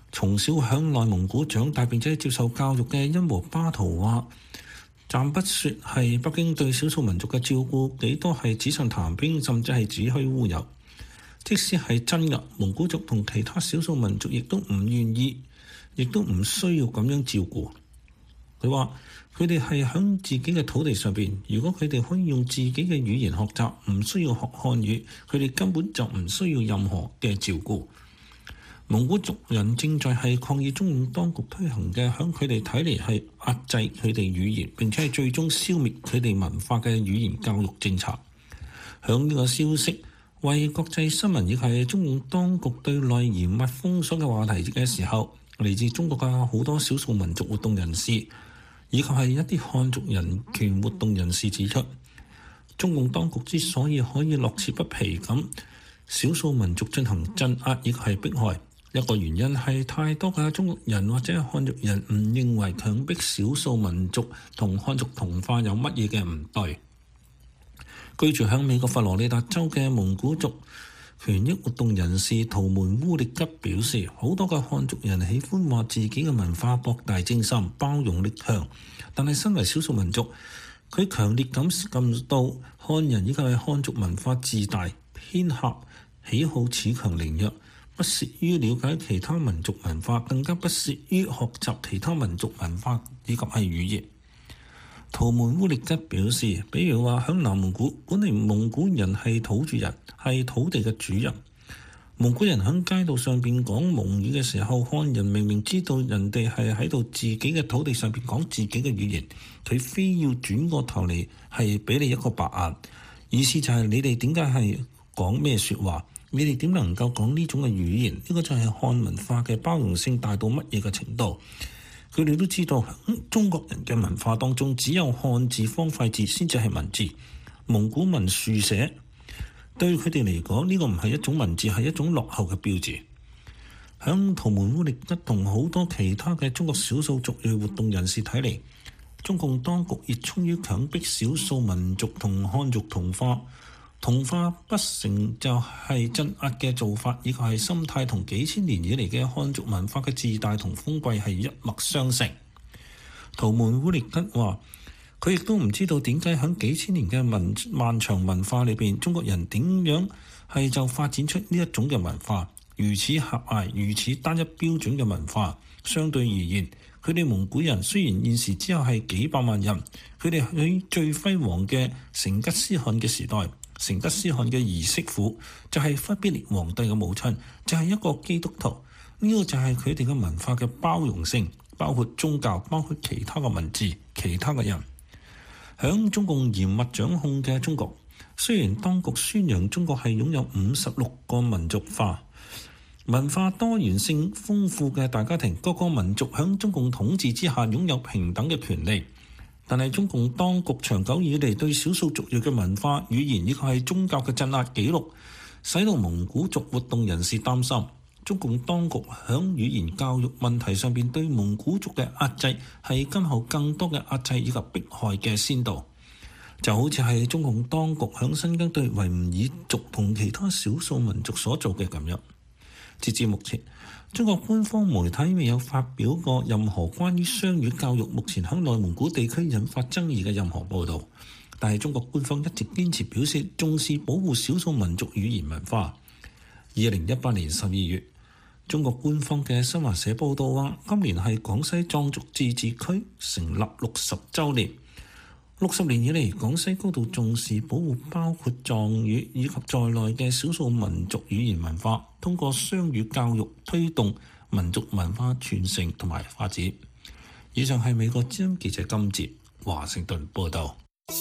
從小響內蒙古長大並且接受教育嘅因和巴圖話，暫不說係北京對少數民族嘅照顧幾多係紙上談兵，甚至係子虛烏有。即使係真嘅，蒙古族同其他少數民族亦都唔願意，亦都唔需要咁樣照顧。佢話佢哋係響自己嘅土地上邊，如果佢哋可以用自己嘅語言學習，唔需要學漢語，佢哋根本就唔需要任何嘅照顧。蒙古族人正在係抗議中共當局推行嘅，響佢哋睇嚟係壓制佢哋語言，並且係最終消滅佢哋文化嘅語言教育政策。響呢個消息為國際新聞以及中共當局對內嚴密封鎖嘅話題嘅時候，嚟自中國嘅好多少數民族活動人士以及係一啲漢族人權活動人士指出，中共當局之所以可以樂此不疲咁少數民族進行鎮壓以及係迫害，一個原因係太多嘅中國人或者漢族人唔認為強迫少數民族同漢族同化有乜嘢嘅唔對。居住喺美國佛羅里達州嘅蒙古族權益活動人士圖門烏力吉表示，好多嘅漢族人喜歡話自己嘅文化博大精深、包容力強，但係身為少數民族，佢強烈感到漢人以及係漢族文化自大、偏狹、喜好恃強凌弱，不屑於了解其他民族文化，更加不屑於學習其他民族文化以及係語言。圖門烏力吉表示，比如話響南蒙古，本嚟蒙古人係土著人，係土地嘅主人。蒙古人響街道上邊講蒙語嘅時候，漢人明明知道人哋係喺度自己嘅土地上邊講自己嘅語言，佢非要轉過頭嚟係俾你一個白眼，意思就係你哋點解係講咩説話？你哋點能夠講呢種嘅語言？呢個就係漢文化嘅包容性大到乜嘢嘅程度？佢哋都知道，中國人嘅文化當中只有漢字方塊字先至係文字，蒙古文豎寫對佢哋嚟講，呢個唔係一種文字，係一種落後嘅標誌。響圖門烏力吉同好多其他嘅中國少數族裔活動人士睇嚟，中共當局熱衷於強迫少數民族同漢族同化。同化不成就係鎮壓嘅做法，以及係心態同幾千年以嚟嘅漢族文化嘅自大同風貴係一脈相承。圖門烏力吉話：佢亦都唔知道點解喺幾千年嘅漫長文化裏邊，中國人點樣係就發展出呢一種嘅文化，如此狹隘、如此單一標準嘅文化。相對而言，佢哋蒙古人雖然現時只有係幾百萬人，佢哋喺最輝煌嘅成吉思汗嘅時代。成吉思汗嘅兒媳婦就係忽必烈皇帝嘅母親，就係一個基督徒。呢個就係佢哋嘅文化嘅包容性，包括宗教，包括其他嘅文字、其他嘅人。響中共嚴密掌控嘅中國，雖然當局宣揚中國係擁有56個民族化、文化多元性豐富嘅大家庭，各個民族響中共統治之下擁有平等嘅權利。但係中共當局長久以嚟對少數族裔嘅文化、語言以及係宗教嘅鎮壓記錄，使到蒙古族活動人士擔心，中共當局響語言教育問題上邊對蒙古族嘅壓制係今後更多嘅壓制以及迫害嘅先導。就好似係中共當局響新疆對維吾爾族同其他少數民族所做嘅咁樣。截至目前，中國官方媒體未有發表過任何關於雙語教育目前喺內蒙古地區引發爭議嘅任何報導，但係中國官方一直堅持表示重視保護少數民族語言文化。2018年12月，中國官方嘅新華社報道話，今年係廣西壯族自治區成立60週年。60年以嚟，廣西高度重視保護包括藏語以及在內嘅少數民族語言文化，通過雙語教育推動民族文化傳承同埋發展。以上係美國之音記者金哲華盛頓報道。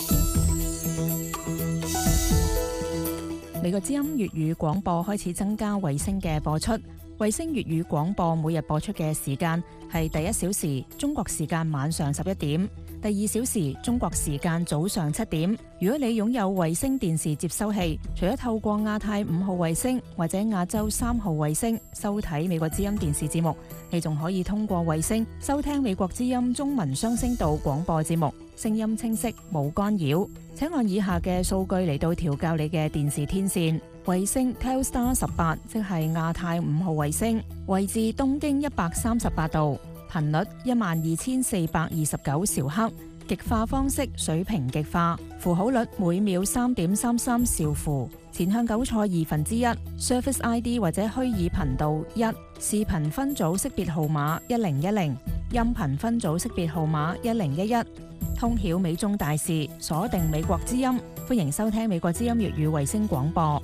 美國之音粵語廣播開始增加衛星嘅播出，衛星粵語廣播每日播出嘅時間係第1小時中國時間晚上11點。 第2小時中國時間早上7點。如果你擁有衛星電視接收器，除咗透過亞太5號衛星或者亞洲3號衛星收睇美國之音電視節目，你仲可以通過衛星收聽美國之音中文雙聲道廣播節目，聲音清晰冇干擾。請按以下嘅數據嚟到調校你嘅電視天線。衛星 Telstar 18，即係亞太5號衛星，位置東經138度，頻率12429兆赫，極化方式水平極化，符號率每秒3.33兆符，前向9錯1/2 ，Surface ID 或者虛擬頻道1，視頻分組識別號碼1010，音頻分組識別號碼1011，通曉美中大事，鎖定美國之音，歡迎收聽美國之音粵語衛星廣播。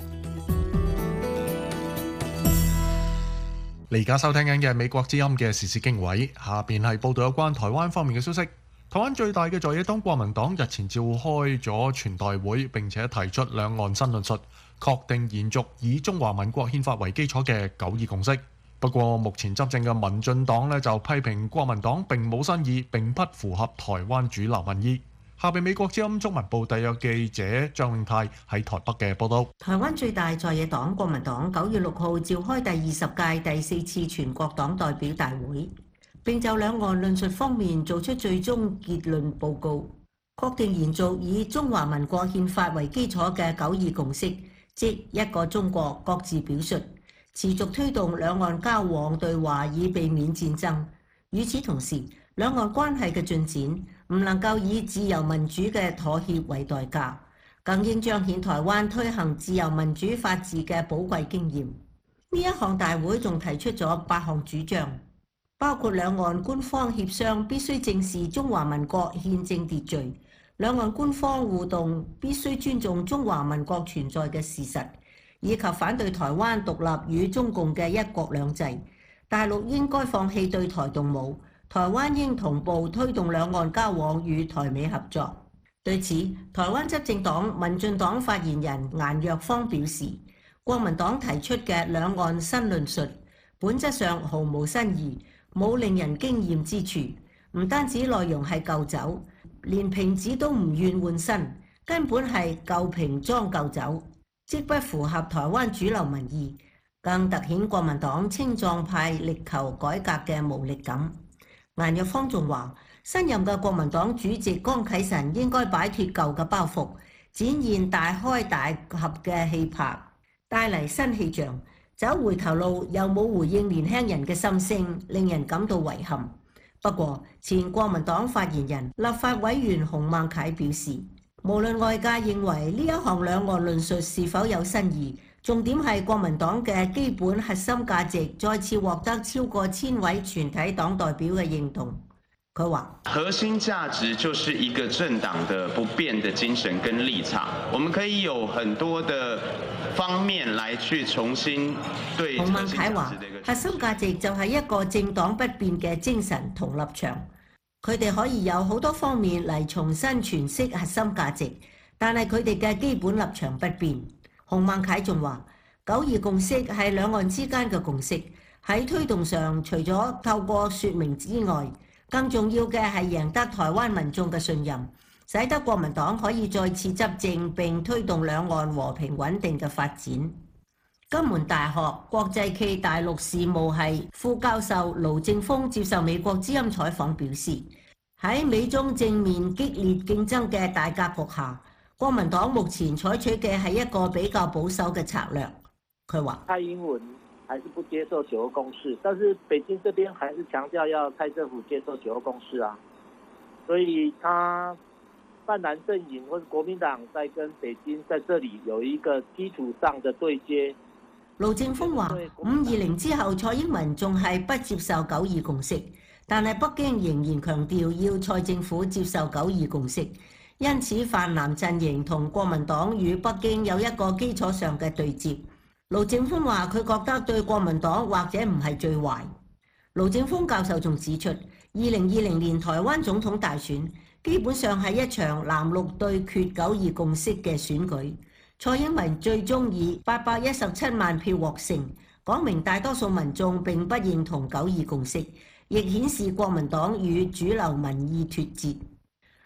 你而家收聽緊嘅美國之音嘅時事經緯，下邊係報道有關台灣方面嘅消息。台灣最大嘅在野黨國民黨日前召開咗全代會，並且提出兩岸新論述，確定延續以中華民國憲法為基礎嘅九二共識。不過目前執政嘅民進黨就批評國民黨並冇新意，並不符合台灣主流民意。下邊美國之音中文部特約記者張永泰喺台北嘅報道。 台灣最大在野黨國民黨9月6號召開第20屆第4次全國黨代表大會，並就兩岸論述方面做出最終結論報告，確定延續以中華民國憲法為基礎嘅九二共識，即一個中國各自表述，持續推動兩岸交往對話以避免戰爭。與此同時，兩岸關係嘅進展唔能夠以自由民主嘅妥協為代價，更應彰顯台灣推行自由民主法治嘅寶貴經驗。呢一項大會仲提出咗8項主張，包括兩岸官方協商必須正視中華民國憲政秩序，兩岸官方互動必須尊重中華民國存在嘅事實，以及反對台灣獨立與中共嘅一國兩制。大陸應該放棄對台動武，台灣應同步推動兩岸交往與台美合作。對此，台灣執政黨民進黨發言人顏若芳表示，國民黨提出嘅兩岸新論述本質上毫無新意，冇令人驚豔之處，唔單止內容係舊酒，連瓶子都唔願換新，根本係舊瓶裝舊酒，即不符合台灣主流民意，更凸顯國民黨青壯派力求改革嘅無力感。顏若芳仲話，新任嘅國民黨主席江啟臣應該擺脫舊嘅包袱，展現大開大合嘅氣魄，帶嚟新氣象。走回頭路又冇回應年輕人嘅心聲，令人感到遺憾。不過，前國民黨發言人立法委員洪孟楷表示，無論外界認為呢一項兩岸論述是否有新意，重點係國民黨嘅基本核心價值再次獲得超過1000位全體黨代表嘅認同。佢話： 核心價值就是一個政黨的不變的精神跟立場，我們可以有很多的方面來去重新對。 洪孟楷話：核心價值就係一個政黨不變嘅精神同立場，佢哋可以有好多方面嚟重新詮釋核心價值，但係佢哋嘅基本立場不變。洪孟楷仲話：九二共識係兩岸之間嘅共識，喺推動上除咗透過説明之外，更重要嘅係贏得台灣民眾嘅信任，使得國民黨可以再次執政並推動兩岸和平穩定嘅發展。金門大學國際暨大陸事務系副教授盧正峰接受美國之音採訪表示，喺美中正面激烈競爭嘅大格局下，國民黨目前採取嘅係一個比較保守嘅策略。佢話： 蔡英文還是不接受九二共識，但是北京這邊還是強調要蔡政府接受九二共識啊，所以他泛藍陣營或者國民黨在跟北京在這裡有一個基礎上的對接。 盧正峰話：520之後，蔡英文仲係不接受九二共識，但係北京仍然強調要蔡政府接受九二共識，因此泛藍陣營同國民黨與北京有一個基礎上嘅對接。盧正峰話：佢覺得對國民黨或者唔係最壞。盧正峰教授仲指出，2020年台灣總統大選基本上係一場藍綠對決九二共識嘅選舉。蔡英文最終以817萬票獲勝，講明大多數民眾並不認同九二共識，亦顯示國民黨與主流民意脫節。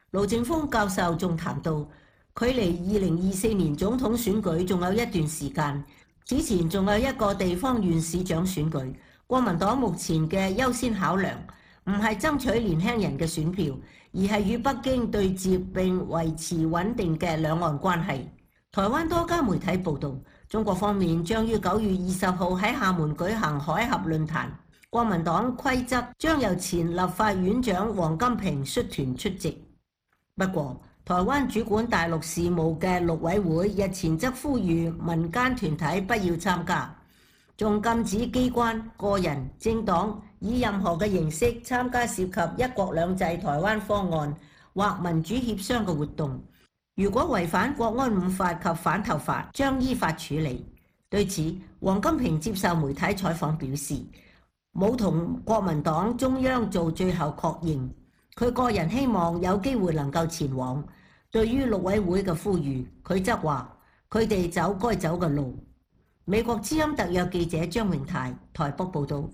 盧正峰教授仲談到，距離2024年總統選舉仲有一段時間，之前仲有一個地方縣市長選舉。國民黨目前嘅優先考量唔係爭取年輕人嘅選票，而係與北京對接並維持穩定嘅兩岸關係。台灣多家媒體報道，中國方面將於9月20號喺廈門舉行海峽論壇，國民黨規則將由前立法院長王金平率團出席。不過，台灣主管大陸事務嘅陸委會日前則呼籲民間團體不要參加，仲禁止機關、個人、政黨以任何嘅形式參加涉及一國兩制台灣方案或民主協商嘅活動。如果違反國安5法及反逃法，將依法處理。對此，王金平接受媒體採訪表示，冇同國民黨中央做最後確認。佢個人希望有機會能夠前往。對於陸委會嘅呼籲，佢則話佢哋走該走嘅路。美國之音特約記者張榮泰台北報導。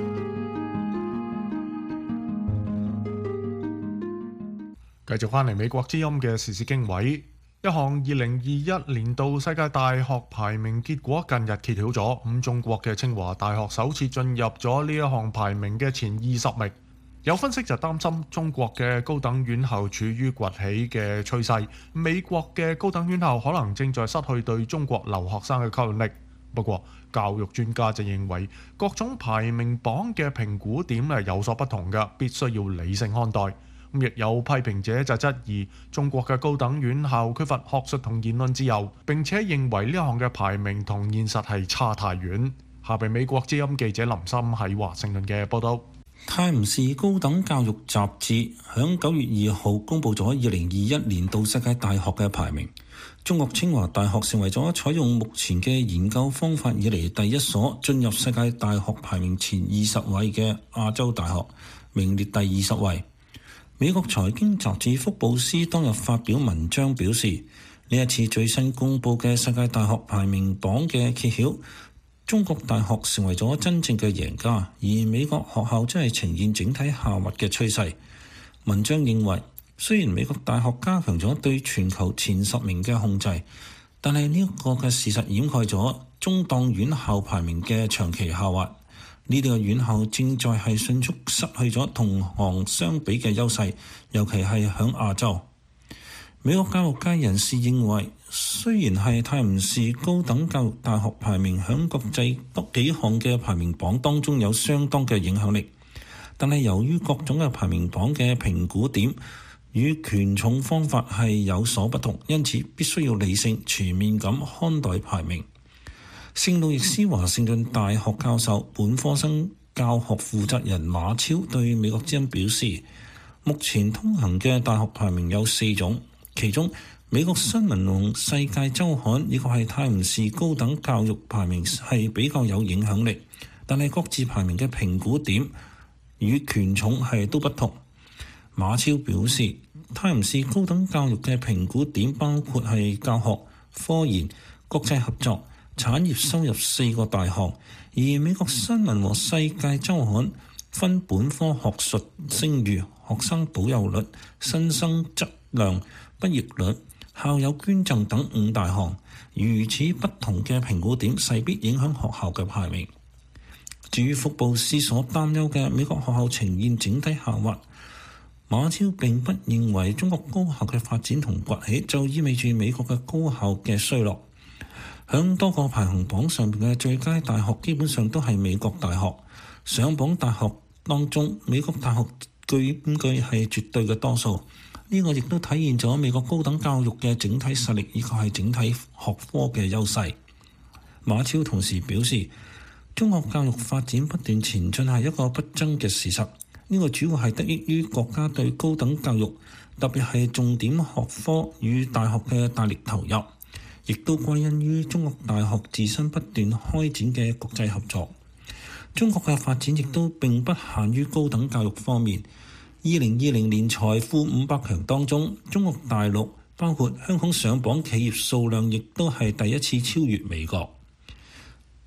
繼續翻嚟美國之音嘅時事經緯，一項2021年度世界大學排名結果近日揭曉咗，咁中國嘅清華大學首次進入咗呢一項排名嘅前20名。有分析就擔心中國嘅高等院校處於崛起嘅趨勢，美國嘅高等院校可能正在失去對中國留學生嘅吸引力。不過，教育專家就認為各種排名榜嘅評估點係有所不同嘅，必須要理性看待。亦有批評者就質疑中國嘅高等院校缺乏學術同言論自由，並且認為呢一項嘅排名同現實係差太遠。下邊美國之音記者林森喺華盛頓嘅報道。 泰晤士高等教育雜誌響9月2號公佈咗2021年度世界大學嘅排名。中國清華大學成為咗採用目前嘅研究方法以嚟第一所進入世界大學排名前20位嘅亞洲大學，名列第20位。美國財經雜誌福布斯當日發表文章表示，呢一次最新公佈嘅世界大學排名榜嘅揭曉，中國大學成為咗真正嘅贏家，而美國學校真係呈現整體下滑嘅趨勢。文章認為，雖然美國大學加強咗對全球前10名嘅控制，但係呢一個嘅事實掩蓋咗中檔院校排名嘅長期下滑。呢啲嘅院校正在係迅速失去咗同行相比嘅優勢，尤其係響亞洲。美國教育界人士認為，雖然係泰晤士高等教育大學排名響國際幾項嘅排名榜當中有相當嘅影響力，但係由於各種嘅排名榜嘅評估點與權重方法係有所不同，因此必須要理性全面咁看待排名。聖路易斯華盛頓大學教授本科生教學負責人馬超對美國之音表示，目前通行嘅大學排名有4種，其中美國新聞同世界週刊以及係泰晤士高等教育排名係比較有影響力，但係各自排名嘅評估點與權重係都不同。馬超表示，泰晤士高等教育嘅評估點包括係教學、科研、國際合作、產業收入4個大項，而美國新聞和世界週刊分本科學術聲譽、學生保有率、新生質量、畢業率、校友捐贈等5大項。如此不同嘅評估點勢必影響學校嘅排名。至於福布斯所擔憂嘅美國學校呈現整體下滑，馬超並不認為中國高校嘅發展同崛起就意味住美國嘅高校嘅衰落。響多個排行榜上面嘅最佳大學基本上都係美國大學，上榜大學當中美國大學據係絕對嘅多數。呢個亦都體現咗美國高等教育嘅整體實力以及係整體學科嘅優勢。馬超同時表示，中國教育發展不斷前進係一個不爭嘅事實。呢個主要係得益於國家對高等教育，特別係重點學科與大學嘅大力投入。亦都歸因於中國大學自身不斷開展嘅國際合作。中國嘅發展亦都並不限於高等教育方面。2020年財富500強當中，中國大陸包括香港上榜企業數量亦都係第一次超越美國。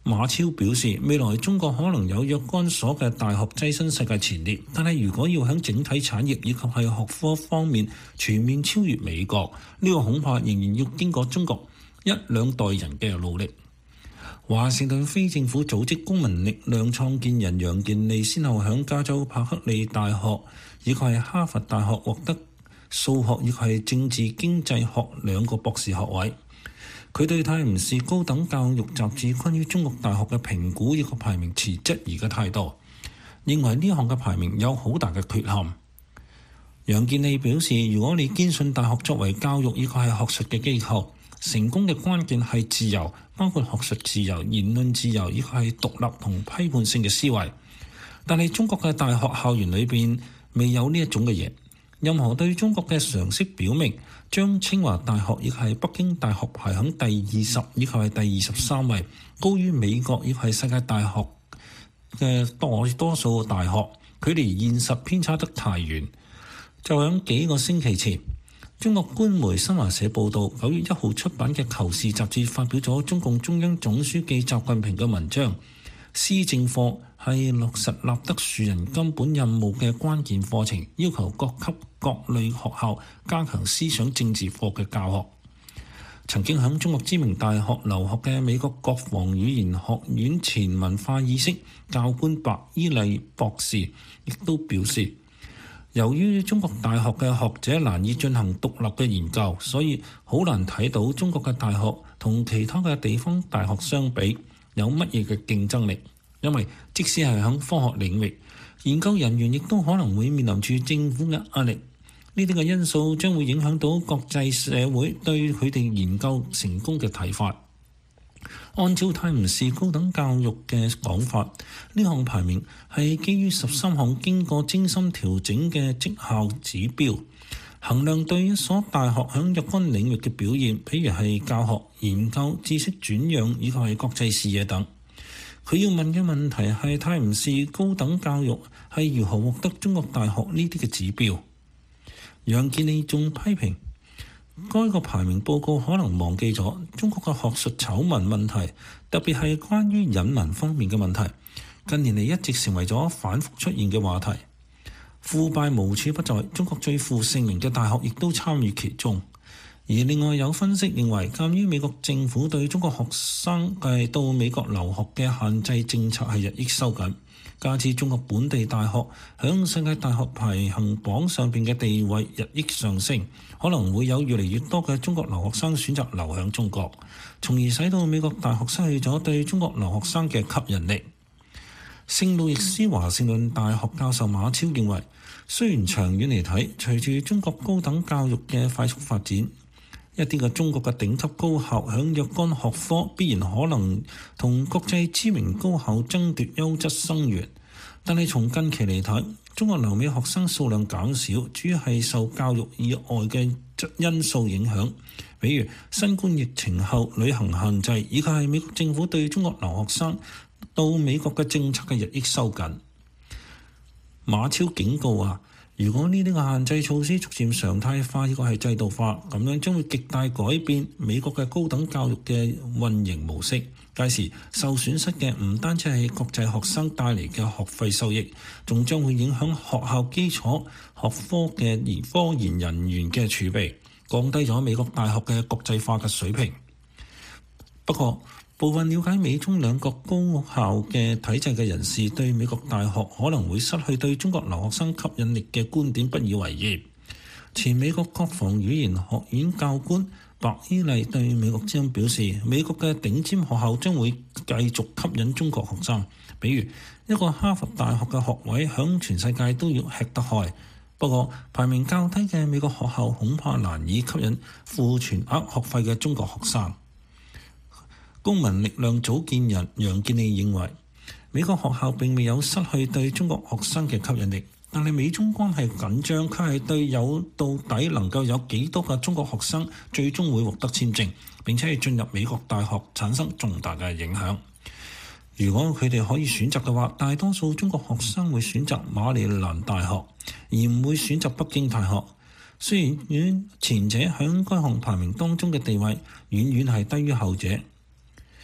馬超表示，未來中國可能有若干所嘅大學躋身世界前列，但係如果要喺整體產業以及係學科方面全面超越美國，呢個恐怕仍然要經過中國一兩代人嘅努力。華盛頓非政府組織公民力量創建人楊健利先後響加州柏克利大學以及係哈佛大學獲得數學以及係政治經濟學2個博士學位。佢對泰晤士高等教育雜誌關於中國大學嘅評估以及排名持質疑嘅態度，認為呢項嘅排名有好大嘅缺陷。楊健利表示，如果你堅信大學作為教育以及係學術嘅機構，成功嘅關鍵係自由，包括學術自由、言論自由，以及係獨立同批判性嘅思維。但係中國嘅大學校園裏邊未有呢一種嘅嘢。任何對中國嘅常識表明，將清華大學以及係北京大學排喺第20以及係第23位，高於美國以及係世界大學嘅大多數大學，距離現實偏差得太遠。就喺幾個星期前，中國官媒新華社報導，9月1號出版嘅《求是》雜誌發表咗中共中央總書記習近平嘅文章，施政課係落實立德樹人根本任務嘅關鍵課程，要求各級各類學校加強思想政治課嘅教學。曾經喺中國知名大學留學嘅美國國防語言學院前文化意識教官白伊麗博士亦都表示，由於中國大學嘅學者難以進行獨立嘅研究，所以好難睇到中國嘅大學同其他嘅地方大學相比有乜嘢嘅競爭力。因為即使係喺科學領域，研究人員亦都可能會面臨住政府嘅壓力。呢啲嘅因素將會影響到國際社會對佢哋研究成功嘅睇法。按照泰晤士高等教育嘅講法，呢項排名係基於13項經過精心調整嘅績效指標，衡量對一所大學喺若干領域嘅表現，譬如係教學、研究、知識轉讓以及係國際視野等。佢要問嘅問題係泰晤士高等教育係如何獲得中國大學呢啲嘅指標。楊健利仲批評該個排名報告可能忘記咗中國嘅學術醜聞問題，特別係關於隱瞞方面嘅問題，近年嚟一直成為咗反覆出現嘅話題。腐敗無處不在，中國最負盛名嘅大學亦都參與其中。而另外有分析認為，鑑於美國政府對中國學生到美國留學嘅限制政策係日益收緊，加之中國本地大學響世界大學排行榜上邊嘅地位日益上升，可能會有越嚟越多嘅中國留學生選擇流向中國，從而使到美國大學失去咗對中國留學生嘅吸引力。聖路易斯華盛頓大學教授馬超認為，雖然長遠嚟睇，隨住中國高等教育嘅快速發展，一啲嘅中國嘅頂級高校響若干學科必然可能同國際知名高校爭奪優質生源，但係從近期嚟睇，中國留美學生數量減少，主要係受教育以外嘅因素影響，比如新冠疫情後旅行限制，以及係美國政府對中國留學生到美國嘅政策嘅日益收緊。馬超警告話，如果呢啲嘅限制措施逐漸常態化，呢個係制度化，咁樣將會極大改變美國嘅高等教育嘅運營模式。屆時受損失嘅唔單止係國際學生帶嚟嘅學費收益，仲將會影響學校基礎學科嘅科研人員嘅儲備，降低咗美國大學嘅國際化嘅水平。不過，部分了解美中兩國高校嘅體制嘅人士對美國大學可能會失去對中國留學生吸引力嘅觀點不以為然。前美國國防語言學院教官白伊麗對美國之音表示，美國嘅頂尖學校將會繼續吸引中國學生，比如一個哈佛大學嘅學位響全世界都要吃得開。不過排名較低嘅美國學校恐怕難以吸引付全額學費嘅中國學生。公民力量組建人楊健利認為，美國學校並未有失去對中國學生嘅吸引力，但係美中關係緊張，卻係對有到底能夠有幾多嘅中國學生最終會獲得簽證，並且係進入美國大學產生重大嘅影響。如果佢哋可以選擇嘅話，大多數中國學生會選擇馬里蘭大學，而唔會選擇北京大學。雖然前者喺該項排名當中嘅地位遠遠係低於後者。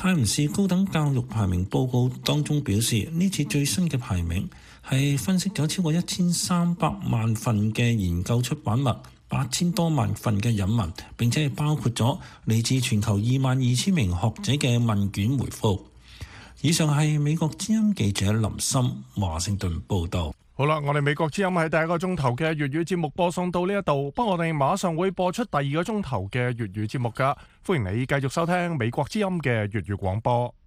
泰晤士高等教育排名報告當中表示，呢次最新嘅排名係分析咗超過1300萬份嘅研究出版物、8000多萬份嘅引文，並且係包括咗嚟自全球22000名學者嘅問卷回覆。以上係美國之音記者林森華盛頓報導。 好啦，我哋美國之音喺第一個鐘頭嘅粵語節目播送到呢一度，不過我哋馬上會播出第二個鐘頭嘅粵語節目㗎，歡迎你繼續收聽美國之音嘅粵語廣播。